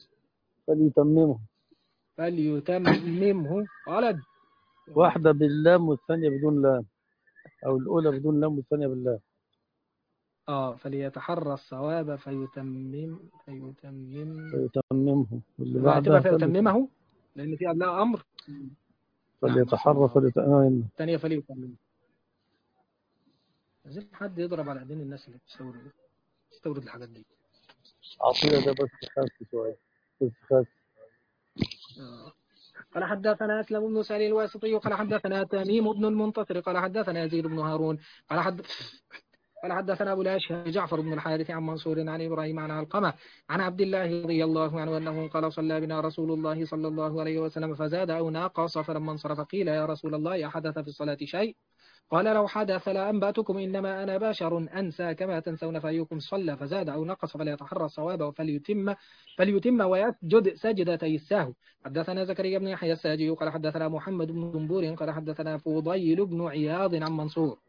فليتممه قال واحدة باللام والثانية بدون لام أو الأولى بدون لام والثانية باللام. فليتحرى الصواب فيتممه، فيتممه واللي لا بعدها هتبقى فيتممه لأن في قبلها أمر. نعم ما شاء فليتحرى الله. فليتممه. الثانية فليتممه. عايزين حد يضرب على ايدين الناس اللي تستورد الحاجات دي. عطية ده بس خاف شوية، بس خاف. قال حدثنا أسلم بن سعيد الواسطي قال حدثنا تميم بن المنتصر قال حدثنا يزيد بن هارون قال حدثنا أبو الأشهر جعفر بن الحارث عن منصور عن إبراهيم عن علقمة عن عبد الله رضي الله عنه أنه قال صلى بنا رسول الله صلى الله عليه وسلم فزاد أو ناقص فلما انصرف قيل يا رسول الله أحدث في الصلاة شيء؟ قال لو حدث لأنبأتكم إنما أنا بشر أنسى كما تنسون فأيكم صلى فزاد أو نقص فليتحرى الصواب فليتم ويسجد سجدتي السهو. حدثنا زكريا بن يحيى الساجي قال حدثنا محمد بن جنبور قال حدثنا فضيل بن عياض عن منصور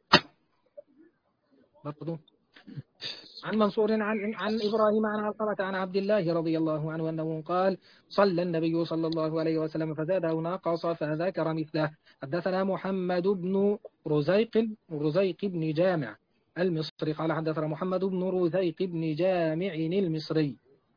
عن منصور عن إبراهيم عن علقمة عن عبد الله رضي الله عنه أنه قال صلى النبي صلى الله عليه وسلم فزاد أو نقص فذكر مثله. حدثنا محمد بن رزيق بن جامع المصري قال حدثنا محمد بن رزيق بن جامع المصري.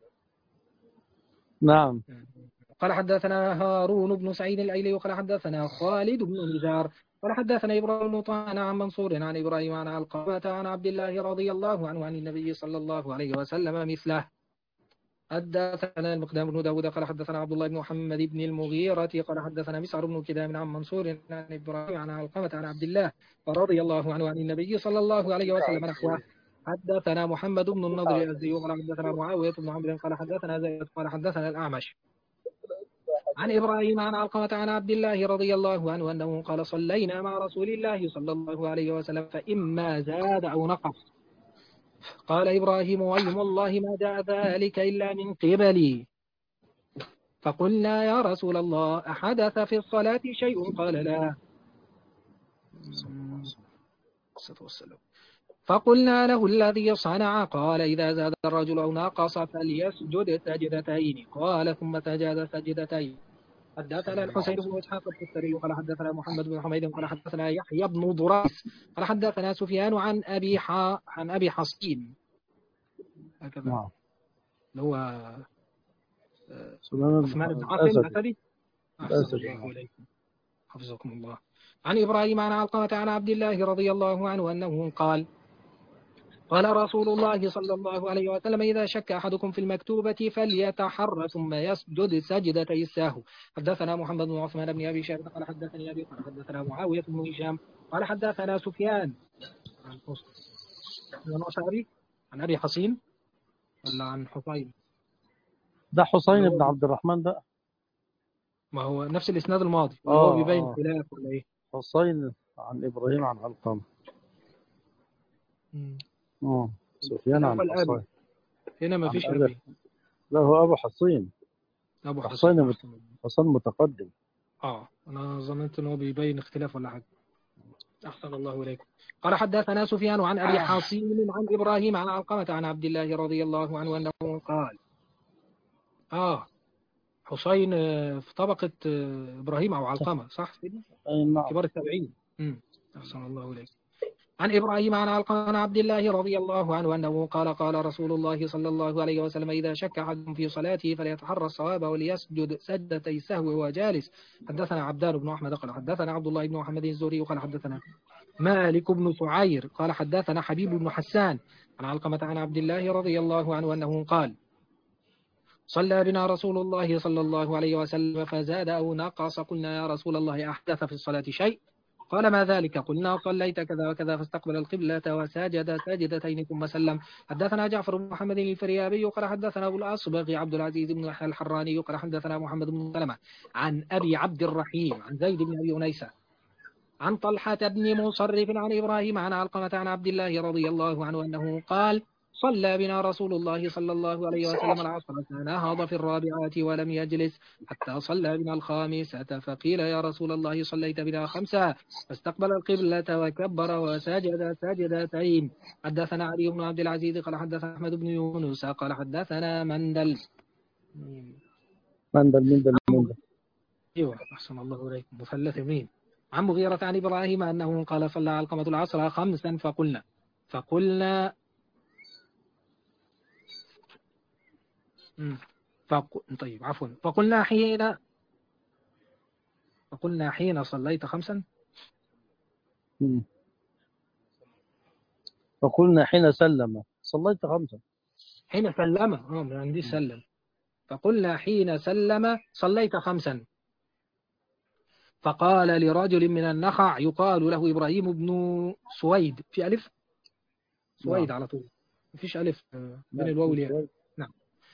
نعم. قال حدثنا هارون بن سعيد الأيلي قال حدثنا خالد بن نزار قال حدثنا إبراهيم بن طعن عن منصور عن إبراهيم عن علقمة عن عبد الله رضي الله عنه عن النبي صلى الله عليه وسلم مثله. حدثنا المقدام بن داود قال حدثنا عبد الله بن محمد بن المغيرة قال حدثنا مسعر بن كدام عن منصور عن إبراهيم عن علقمة عن عبد الله رضي الله عنه عن النبي صلى الله عليه وسلم نحوه. حدثنا محمد بن النضر الأزدي قال حدثنا معاوية بن عمرو قال حدثنا زيد قال حدثنا الأعمش عن إبراهيم عن علقمة عن عبد الله رضي الله عنه أنه قال صلينا مع رسول الله صلى الله عليه وسلم فإما زاد أو نقص. قال إبراهيم ويم الله ما جاء ذلك إلا من قبلي. فقلنا يا رسول الله أحدث في الصلاة شيء؟ قال لا. فقلنا له الذي صنع؟ قال إذا زاد الرجل أو نقص فليسجد سجدتين. قال ثم سجد سجدتين. حدثنا الحسين بن إسحاق الفستري قال حدثنا محمد بن حميد قال حدثنا يحيى بن ضريس قال حدثنا سفيان عن أبي حصين هكذا اللي هو عثمان بن عاصم الأسدي. أحسن الله إليكم حفظكم الله. عن إبراهيم عن علقمة عن عبد الله رضي الله عنه أنه قال قال رسول الله صلى الله عليه وسلم إذا شك أحدكم في المكتوبة فليتحرى ثم يسجد سجدتي السهو. حدثنا محمد بن عثمان بن أبي شيبة قال حدثني أبي قال حدثنا معاوية بن هشام قال حدثنا سفيان عن أبي حصين ولا عن حصين؟ ده حسين بن عبد الرحمن ده. ما هو نفس الإسناد الماضي هو بيبين خلاف ولا إيه؟ حسين عن إبراهيم عن علقمة. سفيان عن حسين. هنا ما فيش أبي. لا هو أبو حصين. أبو حصين متقدم. أنا ظننت إنه بيبين اختلاف ولا حاجة. أحسن الله إليكم. قال حدثنا سفيان عن أبي حصين عن إبراهيم عن علقمة عن عبد الله رضي الله عنه أنه قال حسين في طبقة إبراهيم أو علقمة صح؟ نعم. كبار التابعين. أحسن الله إليكم. عن إبراهيم عن علقمة عن عبد الله رضي الله عنه أنه قال قال رسول الله صلى الله عليه وسلم إذا شك أحد في صلاته فليتحرى الصواب وليسجد سجدتي السهو وهو جالس. حدثنا عبدان بن أحمد قال حدثنا عبد الله بن محمد الزهري قال حدثنا مالك بن سعير قال حدثنا حبيب بن حسان عن علقمة عن عبد الله رضي الله عنه أنه قال صلى بنا رسول الله صلى الله عليه وسلم فزاد أو نقص قلنا يا رسول الله أحدث في الصلاة شيء؟ قال ما ذلك؟ قلنا صليت كذا وكذا فاستقبل القبلة وسجد سجدتين ثم سلم. حدثنا جعفر بن محمد الفريابي قال حدثنا أبو الأصبغ عبد العزيز بن يحيى الحراني قال حدثنا محمد بن سلمة عن أبي عبد الرحيم عن زيد بن أبي أنيسة عن طلحة بن مصرف عن إبراهيم عن علقمة عن عبد الله رضي الله عنه أنه قال صلى بنا رسول الله صلى الله عليه وسلم العصر فنهض في الرابعة ولم يجلس حتى صلى بنا الخامسة فقيل يا رسول الله صليت بنا خمسة فاستقبل القبلة وكبر وسجد سجدتين. حدثنا علي بن عبد العزيز قال حدثنا أحمد بن يونس قال حدثنا مندل. أيوة أحسن الله إليكم مثلث مين عن مغيرة عن إبراهيم أنه قال صلى علقمة العصر خمسا فقلنا طيب عفوا. فقلنا حين صليت 5. فقلنا حين سلم صليت 5. حين سلم من عندي سلم. فقلنا حين سلم صليت 5. فقال لرجل من النخع يقال له إبراهيم بن سويد، في ألف سويد على طول، مفيش ألف بين الواو والياء. نعم.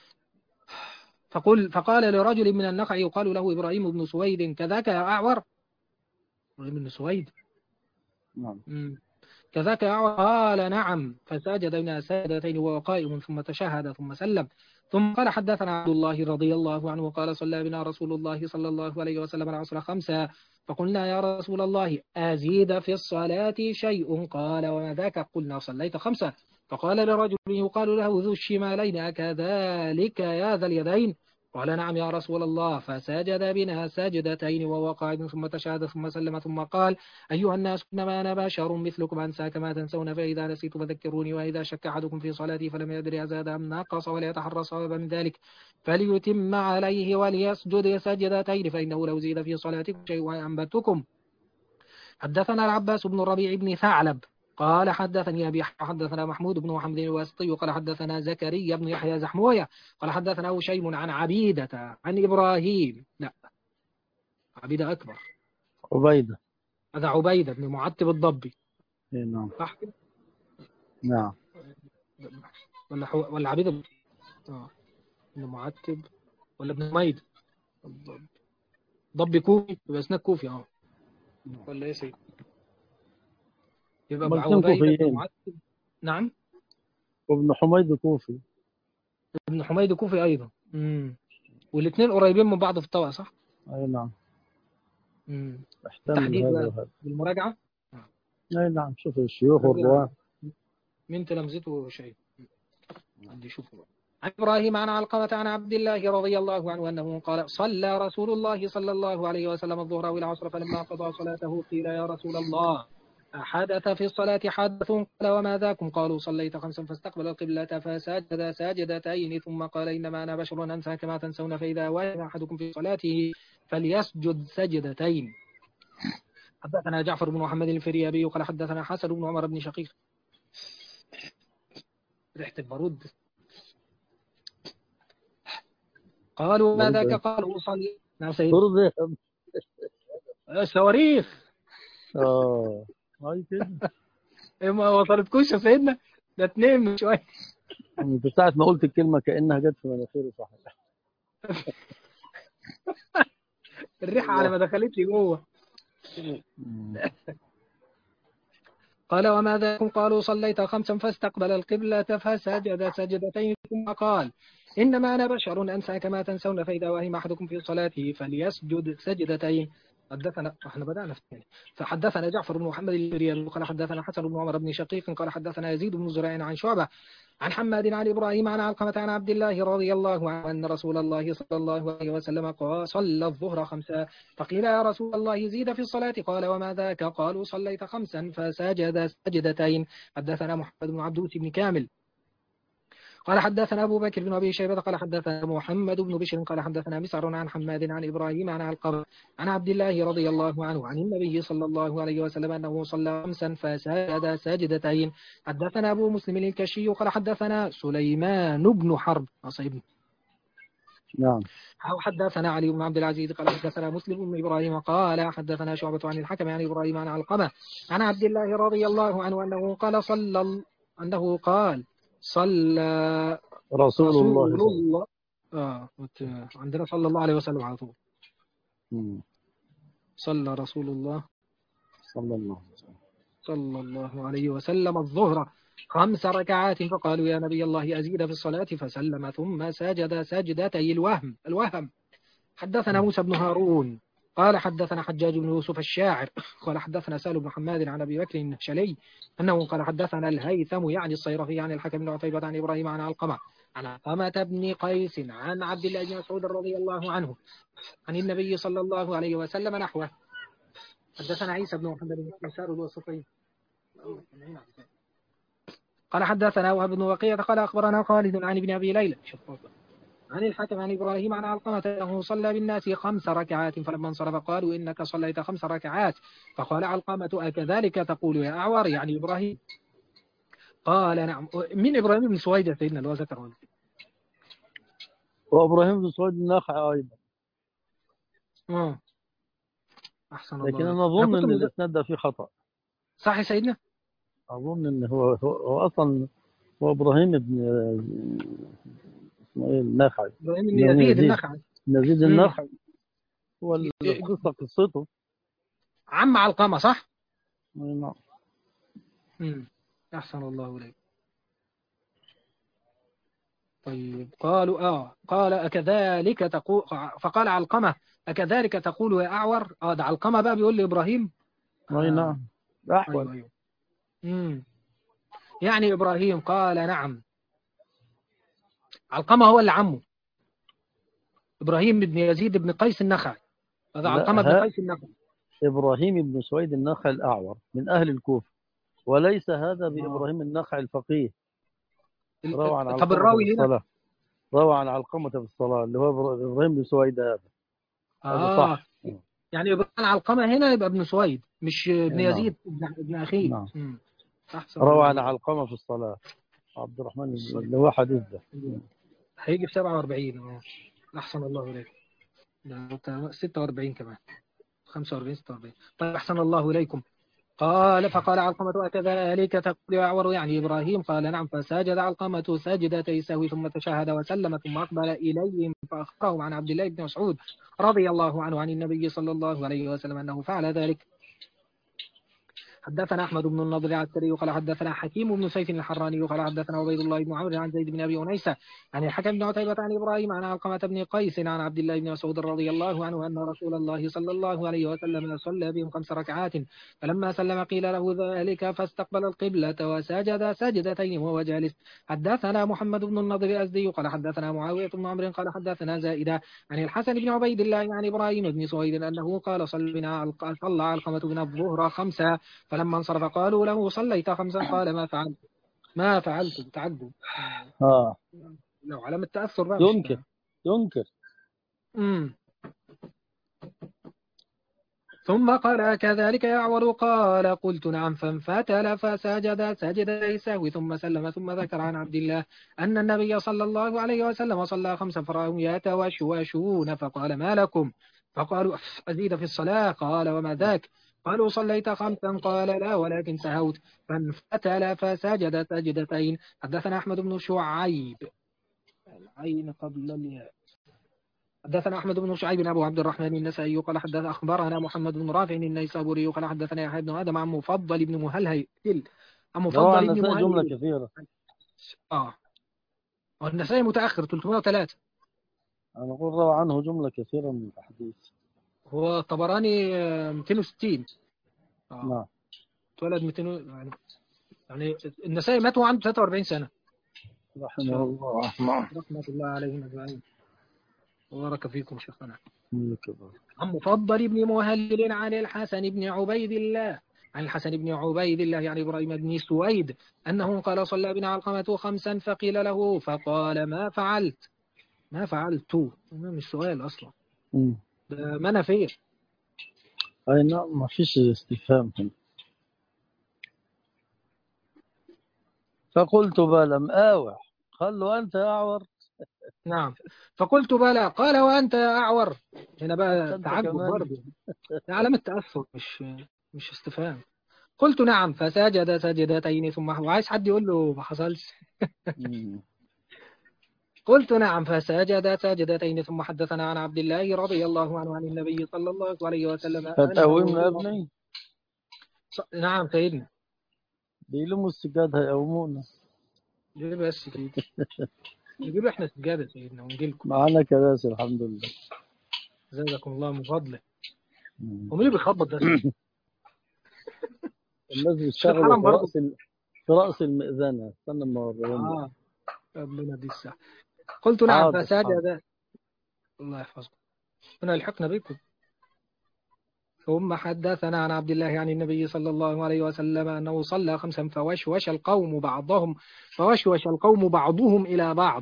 فقال لرجل من النخع يقال له إبراهيم بن سويد كذاك يا أعور. إبراهيم بن سويد. نعم. كذاك يا أعور. قال نعم. فسجد من سجدتين وهو قائم ثم تشهد ثم سلم. ثم قال حدثنا عبد الله رضي الله عنه قال صلى بنا رسول الله صلى الله عليه وسلم العصر 5. فقلنا يا رسول الله أزيد في الصلاة شيء؟ قال وما ذاك؟ قلنا صليت 5. فقال لرجل يقال له ذو الشمالين أكذلك يا ذا اليدين؟ قال نعم يا رسول الله. فسجد بنا سجدتين وهو قاعد ثم تشهد ثم سلم ثم قال أيها الناس إنما أنا بشر مثلكم أنسى كما تنسون، فإذا نسيت فذكروني، وإذا شك أحدكم في صلاتي فلم يدري أزاد أم نقص وليتحرى الصواب من ذلك فليتم عليه وليسجد سجدتين، فإنه لو زيد في صلاتكم شيء أنبتكم. حدثنا العباس بن الربيع بن ثعلب قال حدثني أبي حدثنا محمود بن محمد الواسطي قال حدثنا زكريا بن يحيى زحموية قال حدثنا هشيم عن عبيدة عن إبراهيم. لا، عبيدة أكبر. عبيدة. هذا عبيدة بن معتب الضبي. نعم. صح. نعم. ولا عبيدة بن معتب ولا ابن ميد. ضبي كوفي يبقى اسناد كوفي ولا ايه سيد؟ يبقى عبيدة بن معتب. نعم. وابن حميد كوفي. ابن حميد كوفي أيضا. والاثنين قريبين من بعض في الطبقة صح؟ أي نعم. تحديد بالمراجعة. أي نعم. شوف الشيوخ والرواة من تلامذته شيء عندي. شوفوا عن إبراهيم عن علقمة عن عبد الله رضي الله عنه أنه قال صلى رسول الله صلى الله عليه وسلم الظهر والعصر فلما قضى صلاته قيل يا رسول الله أحدث في الصلاة حدث؟ قال وما ذاكم؟ قالوا صليت 5 فاستقبل القبلة فسجد ساجدتين ثم قال إنما أنا بشر أنسى كما تنسون، فإذا وهم أحدكم في صلاته فليسجد سجدتين. حدثنا جعفر بن محمد الفريابي قال حدثنا حسن بن عمر بن شقيق. ريحة البارود. قالوا ما ذاك؟ قالوا صلي. نعم سيد. الصواريخ. هاي كده. ما وصلتكوش يا سيدنا؟ ده 2 من شوية. انت ساعة ما قلت الكلمة كأنها جت في مناخيري صح. الريحة على ما دخلت لي جوه. قال وما ذاكم؟ قالوا صليت 5 فاستقبل القبلة فسجد سجدتين ثم قال إنما أنا بشر أنسى كما تنسون، فإذا وهم أحدكم في صلاته فليسجد سجدتين. حدثنا احنا بدأنا في الثاني. فحدثنا جعفر بن محمد الريال قال حدثنا حسن بن عمر بن شقيق قال حدثنا يزيد بن زريع عن شعبة عن حماد عن إبراهيم عن علقمة عن عبد الله رضي الله عنه أن رسول الله صلى الله عليه وسلم قال صلى الظهر 5. فقيل يا رسول الله زيد في الصلاة؟ قال وما ذاك؟ قالوا صليت 5 فسجد سجدتين. حدثنا محمد بن عبدوس بن كامل قال حدثنا أبو بكر بن أبي شيبة قال حدثنا محمد بن بشر قال حدثنا مسعر عن حماد عن إبراهيم عن علقمة عن عبد الله رضي الله عنه عن النبي صلى الله عليه وسلم أنه صلى 5 فسجد سجدتين. حدثنا أبو مسلم الكشي قال حدثنا سليمان بن حرب أصيبنا. نعم. حدثنا علي بن عبد العزيز قال حدثنا مسلم بن إبراهيم قال حدثنا شعبة عن الحكم عن إبراهيم عن علقمة عن عبد الله رضي الله عنه أنه قال صلى رسول الله عندنا صلى الله عليه وسلم على طول. صلى رسول الله صلى الله عليه وسلم الظهر 5 ركعات فقالوا يا نبي الله أزيد في الصلاة؟ فسلم ثم سجد سجدتي الوهم. حدثنا موسى بن هارون قال حدثنا حجاج بن يوسف الشاعر قال حدثنا سهل بن حماد عن أبي بكر النهشلي أنه قال حدثنا الهيثم يعني الصيرفي عن الحكم بن عتيبة عن إبراهيم عن علقمة عن علقمة بن قيس عن عبد الله بن مسعود رضي الله عنه عن النبي صلى الله عليه وسلم نحوه. حدثنا عيسى بن محمد بن يسار الوسطي قال حدثنا وهب بن وقية قال أخبرنا خالد عن ابن أبي ليلى عن الحكم عن إبراهيم عن علقمة أنه صلى بالناس 5 ركعات فلما انصرف قالوا إنك صليت 5 ركعات فقال علقمة أكذلك تقول يا أعور يعني إبراهيم؟ قال نعم. من إبراهيم بن سويد سيدنا اللي هو ذكره؟ وإبراهيم بن سويد النخعي أيضا. أحسن لكن الله. أنا أظن أن الإسناد ده فيه خطأ. صح يا سيدنا؟ أظن أن هو أصلا هو إبراهيم بن اسمه إيه النخعي. إبراهيم بن يزيد النخعي. يزيد النخعي هو القصة قصته عم علقمة صح؟ نعم. أحسن الله إليك. طيب قالوا قال أكذلك تقول، فقال علقمة أكذلك تقول يا أعور؟ ده علقمة بقى بيقول لإبراهيم. نعم أحول. أيوة. يعني إبراهيم قال نعم. علقمة هو اللي عمه إبراهيم بن يزيد بن قيس النخعي. هذا علقمة بن قيس النخعي. إبراهيم بن سويد النخعي الأعور من أهل الكوفة، وليس هذا بإبراهيم النخعي الفقيه. روى عن طب علقمة الراوي في الصلاة. روى عن علقمة في الصلاة اللي هو إبراهيم بن سويد هذا. هذا صح. يعني إبراهيم علقمة هنا يبقى ابن سويد مش ابن يزيد نعم. ابن أخيه. نعم. روى عن علقمة في الصلاة عبد الرحمن اللي هو حديث ده هيجي في 47. أحسن الله إليك. ده 46 كمان 45 46. طيب أحسن الله إليكم. قال فقال علقمة أكذلك تقول يا أعور يعني إبراهيم؟ قال نعم. فسجد علقمة سجدتي سهو ثم تشهد وسلم ثم أقبل إليهم فأخبرهم عن عبد الله بن مسعود رضي الله عنه عن النبي صلى الله عليه وسلم أنه فعل ذلك. حدثنا أحمد بن النضر العسكري قال حدثنا حكيم بن سيف الحراني قال حدثنا عبيد الله بن عمرو عن زيد بن أبي أنيسة عن الحكم بن عتيبة عن إبراهيم عن علقمة بن قيس عن عبد الله بن مسعود رضي الله عنه أن رسول الله صلى الله عليه وسلم صلى بهم 5 ركعات فلما سلم قيل له ذلك فاستقبل القبلة وسجد سجدتين وهو جالس. حدثنا محمد بن النضر الأزدي قال حدثنا معاوية بن عمرو قال حدثنا زائدة عن الحسن بن عبيد الله عن إبراهيم بن سويد أنه قال صلى علقمة بن الظهر 5 فلما انصرف قالوا له صليت 5 قال ما فعلت تعجب. لو علامة التأثر بقى ينكر. ثم قال كذلك يا أعور؟ قال قلت نعم. فانفتل فسجد سجدتي سهو ثم سلم ثم ذكر عن عبد الله أن النبي صلى الله عليه وسلم صلى 5 فرأهم يتوشوشون فقال ما لكم؟ فقالوا أزيد في الصلاة. قال وما ذاك؟ قالوا صليت 5 قال لا ولكن سهوت. فانفتل فسجد سجدتين. حدثنا أحمد بن شعيب العين قبل الياء. حدثنا أحمد بن شعيب أبو عبد الرحمن النسائي قال حدث أخبرنا محمد بن رافع النيسابوري قال حدثنا يحيى بن آدم عن مفضل بن مهلهل عن مفضل بن مهلهل. جملة كثيرة. والنسائي متأخر 303. أنا أقول روى عنه جملة كثيرة من الأحاديث. هو طبراني 260. نعم. اتولد 200 يعني النسائي مات وعنده 43 سنة. رحمه الله. رحمة الله عليهم أجمعين. وبارك فيكم شيخنا. عن مفضل بن مهلل عن الحسن بن عبيد الله يعني إبراهيم بن سويد أنه قال صلى بنا علقمة 5 فقيل له فقال ما فعلت؟ مش سؤال أصلا. ده ما نفيه. أي نعم ما فيش استفهام. فقلت بلى مآوع. قال له أنت يا أعور؟ نعم. فقلت بلى. قال وأنت يا أعور؟ هنا بقى تعجب برضه. علامة تأثر مش استفهام. قلت نعم. فسجد سجدتين ثم وعايز حد يقول له ما حصلش. قلت نعم. فسجد سجدتين ثم حدثنا عن عبد الله رضي الله عنه عن النبي صلى الله عليه وسلم. فتقومنا يا ابني. نعم سيدنا. بيلموا السجاد هيقومونا. ليه بس كده؟ نجيب احنا سجادة سيدنا ونجيلكم. معانا كراسي الحمد لله. جزاكم الله من فضله. ومين اللي بيخبط ده؟ الناس بيشتغلوا في رأس المئذنة. استنى ما اوريهم. ربنا دي الساعة. قلت نعم. فسجد. الله يحفظكم. هنا الحقنا بكم. ثم حدثنا عن عبد الله عن النبي صلى الله عليه وسلم أنه صلى 5 فوشوش القوم بعضهم إلى بعض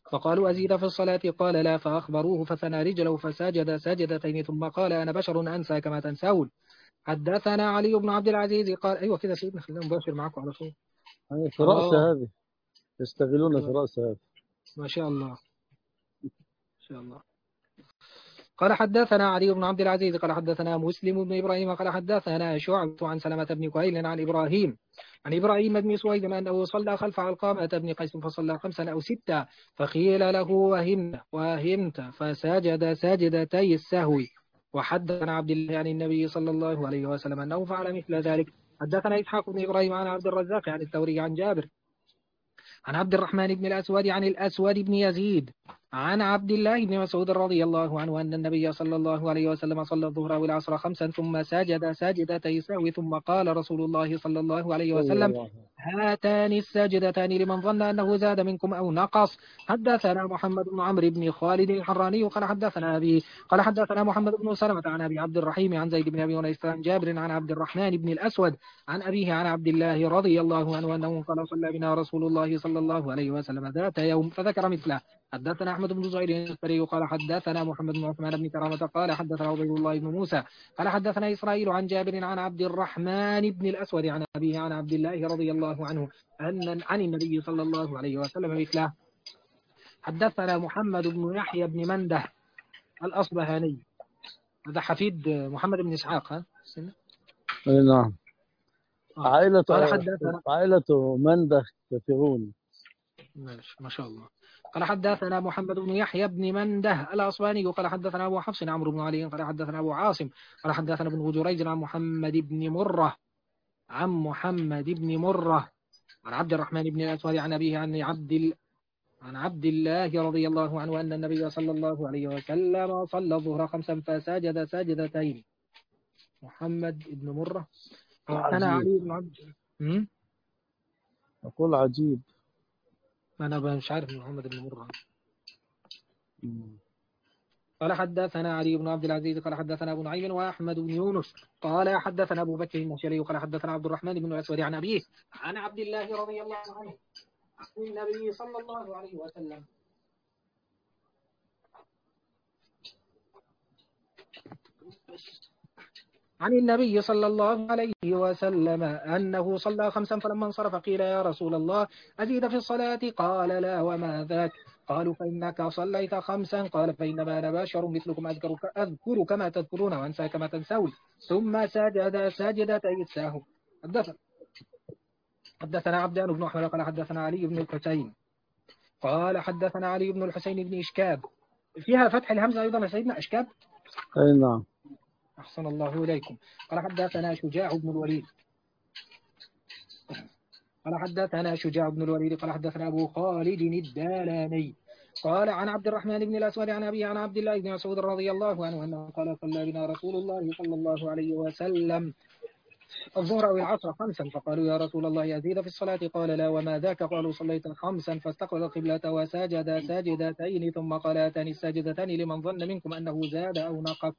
فقالوا أزيد في الصلاة؟ قال لا، فأخبروه فثنى رجله فسجد سجدتين ثم قال أنا بشر أنسى كما تنسون. حدثنا علي بن عبد العزيز قال أيوة كده سيدنا، خلينا مباشر معاكم على طول. هي في رأس هذه، يشتغلون في أيوة. رأس هذه. ما شاء الله ما شاء الله. قال حدثنا علي بن عبد العزيز قال حدثنا مسلم بن إبراهيم قال حدثنا شعبة عن سلمة بن كهيل عن إبراهيم عن إبراهيم بن سويد أنه صلى خلف علقمة بن قيس فصلى 5 أو 6 فقيل له وهمت فسجد سجدتي السهو. وحدثنا عبد الله عن النبي صلى الله عليه وسلم أنه فعل مثل ذلك. حدثنا إسحاق بن إبراهيم عن عبد الرزاق عن الثوري عن جابر عن عبد الرحمن بن الأسود عن الأسود بن يزيد عن عبد الله بن مسعود رضي الله عنه أن النبي صلى الله عليه وسلم صلى الظهر والعصر 5 ثم سجد سجدتي سهو ثم قال رسول الله صلى الله عليه صلى وسلم الله عليه وسلم. هاتان السجدتان لمن ظن أنه زاد منكم أو نقص. حدثنا محمد بن عمرو بن خالد الحراني قال حدثنا أبي قال حدثنا محمد بن سلمة عن أبي عبد الرحيم عن زيد بن أبي أنيس عن جابر عن عبد الرحمن بن الأسود عن أبيه عن عبد الله رضي الله عنه أنه قال صلى بنا رسول الله صلى الله عليه وسلم ذات يوم فذكر مثله. حدثنا أحمد بن زهير الأسفري قال حدثنا محمد بن عثمان بن كرامة قال حدثنا عبيد الله بن موسى قال حدثنا إسرائيل عن جابر عن عبد الرحمن بن الأسود عن أبيه عن عبد الله رضي الله عنه عن النبي صلى الله عليه وسلم مثله. حدثنا محمد بن يحيى بن منده الأصبهاني هذا حفيد محمد بن إسحاق أي نعم. عائلة قال حدثنا عائلة منده كثيرون. ماشي ما شاء الله. قال حدثنا محمد بن يحيى بن منده الأصبهاني قال حدثنا أبو حفص عمرو بن علي قال حدثنا أبو عاصم قال حدثنا ابن جريج عن محمد بن مرة عن عبد الرحمن بن الأسود عن أبيه عن عبد الله رضي الله عنه أن النبي صلى الله عليه وسلم صلى الظهر 5 فسجد سجدتين. محمد بن مرة أنا عجيب. علي بن عبد أقول عجيب. أنا مش عارف محمد بن مرة. قال حدثنا علي بن عبد العزيز قال حدثنا أبو نعيم وأحمد بن يونس قال حدثنا أبو بكر المشري قال حدثنا عبد الرحمن بن الأسود عن أبيه عن عبد الله رضي الله عنه عن النبي صلى الله عليه وسلم عن النبي صلى الله عليه وسلم أنه صلى 5 فلما انصرف قيل يا رسول الله أزيد في الصلاة؟ قال لا وما ذاك؟ قالوا فإنك صليت 5 قال فإنما أنا بشر مثلكم أذكر كما تذكرون وأنسى كما تنسون. ثم سجد سجدتي السهو. حدثنا عبدان بن أحمد قال حدثنا علي بن الحسين قال حدثنا علي بن الحسين بن إشكاب فيها فتح الهمزة أيضا سيدنا إشكاب. أي نعم. أحسن الله إليكم. قال حدثنا شجاع بن الوليد قال حدثنا أبو خالد الدالاني قال عن عبد الرحمن بن الأسود عن أبي عن عبد الله بن مسعود رضي الله عنه أنه قال صلى بنا رسول الله صلى الله عليه وسلم الظهر أو العصر 5 فقالوا يا رسول الله يزيد في الصلاة؟ قال لا وما ذاك؟ قالوا صليت 5 فاستقبل القبلة وسجد سجدتين ثم قال هاتان السجدتان لمن ظن منكم أنه زاد أو نقص.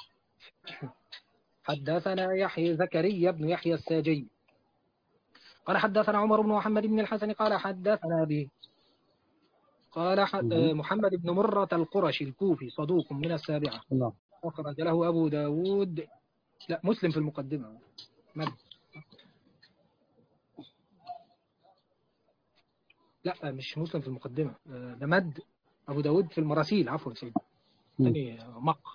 حدثنا يحيى زكريا بن يحيى الساجي قال حدثنا عمر بن محمد بن الحسن قال حدثنا به قال محمد بن مرة القرشي الكوفي صدوق من 7 نعم. أخرج له أبو داود لا مسلم في المقدمة مد. لا مش مسلم في المقدمة ده مد أبو داود في المراسيل عفوا سيدي ثاني مق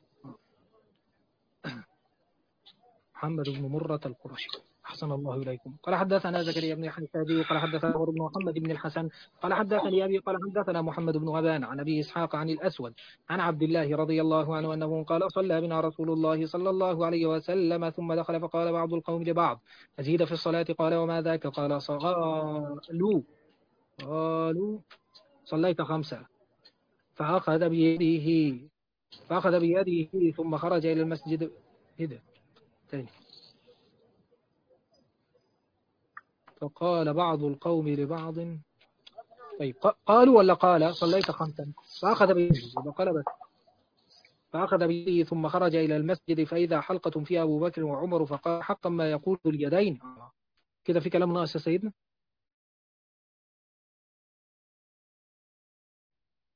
محمد بن مرة القرشي أحسن الله إليكم. قال حدثنا زكريا بن يحيى الساجي قال حدثنا عمر بن محمد بن الحسن قال حدثني أبي قال حدثنا محمد بن أبان عن أبي إسحاق عن الأسود عن عبد الله رضي الله عنه أنه قال صلى بنا رسول الله صلى الله عليه وسلم ثم دخل فقال بعض القوم لبعض أزيد في الصلاة؟ قال وما ذاك؟ قال قالوا صليت 5 فأخذ بيده ثم خرج إلى المسجد. هذا تاني فقال بعض القوم لبعض طيب قالوا ولا قال صليت 5 فأخذ بيده ثم خرج إلى المسجد فإذا حلقة فيها أبو بكر وعمر فقال حقا ما يقول اليدين. كده في كلام ناقص يا سيدنا.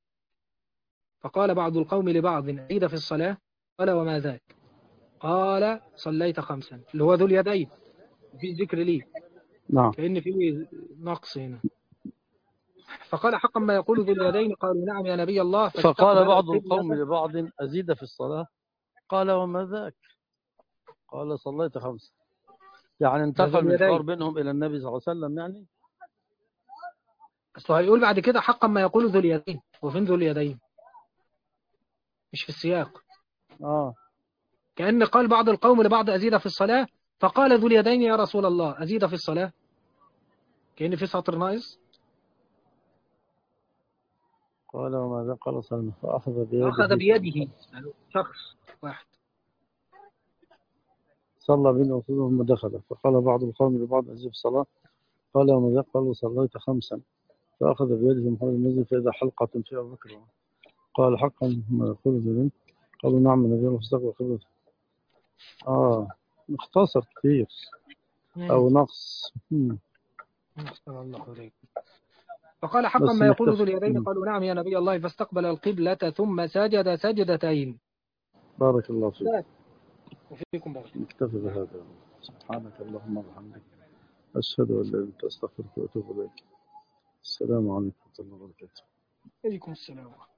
فقال بعض القوم لبعض أزيد في الصلاة؟ قال وما ذاك؟ قال صليت 5، اللي هو ذو اليدين، مفيش ذكر ليه، نعم. كأن فيه نقص هنا. فقال حقا ما يقول ذو اليدين؟ قالوا نعم يا نبي الله. فقال فاستقبل بعض القوم القبلة. لبعض أزيد في الصلاة؟ قال وما ذاك؟ قال صليت 5. يعني ده ذو انتقل من الحوار اليدين. بينهم إلى النبي صلى الله عليه وسلم يعني. أصله هيقول بعد كده حقا ما يقول ذو اليدين، وفين ذو اليدين؟ مش في السياق. آه. كأن قال بعض القوم لبعض أزيد في الصلاة، فقال ذو اليدين يا رسول الله أزيد في الصلاة، كأن في سطر ناقص. قال وما ذاك؟ قال صلى، فأخذ فأخذ بيده بيده، يعني شخص واحد. صلى بين رسوله ثم دخل. فقال بعض القوم لبعض أزيد في الصلاة؟ قال وما ذاك؟ قال صليت 5. فأخذ بيده محمد المسجد فإذا حلقة فيها ذكر. قال حقا ما يقول ذلك؟ قالوا نعم النبي الله فاستقبل قبلته. مختصر كثير أو نقص. أحسن الله إليك. فقال حقا بس ما يقول ذو نكتفي. اليدين؟ قالوا نعم يا نبي الله. فاستقبل القبلة ثم سجد سجدتين. بارك الله فيك. وفيكم بارك. نكتفي بهذا. سبحانك اللهم وبحمدك أشهد أن لا إله إلا أنت أستغفرك وأتوب إليك. السلام عليكم ورحمة الله وبركاته. عليكم السلام.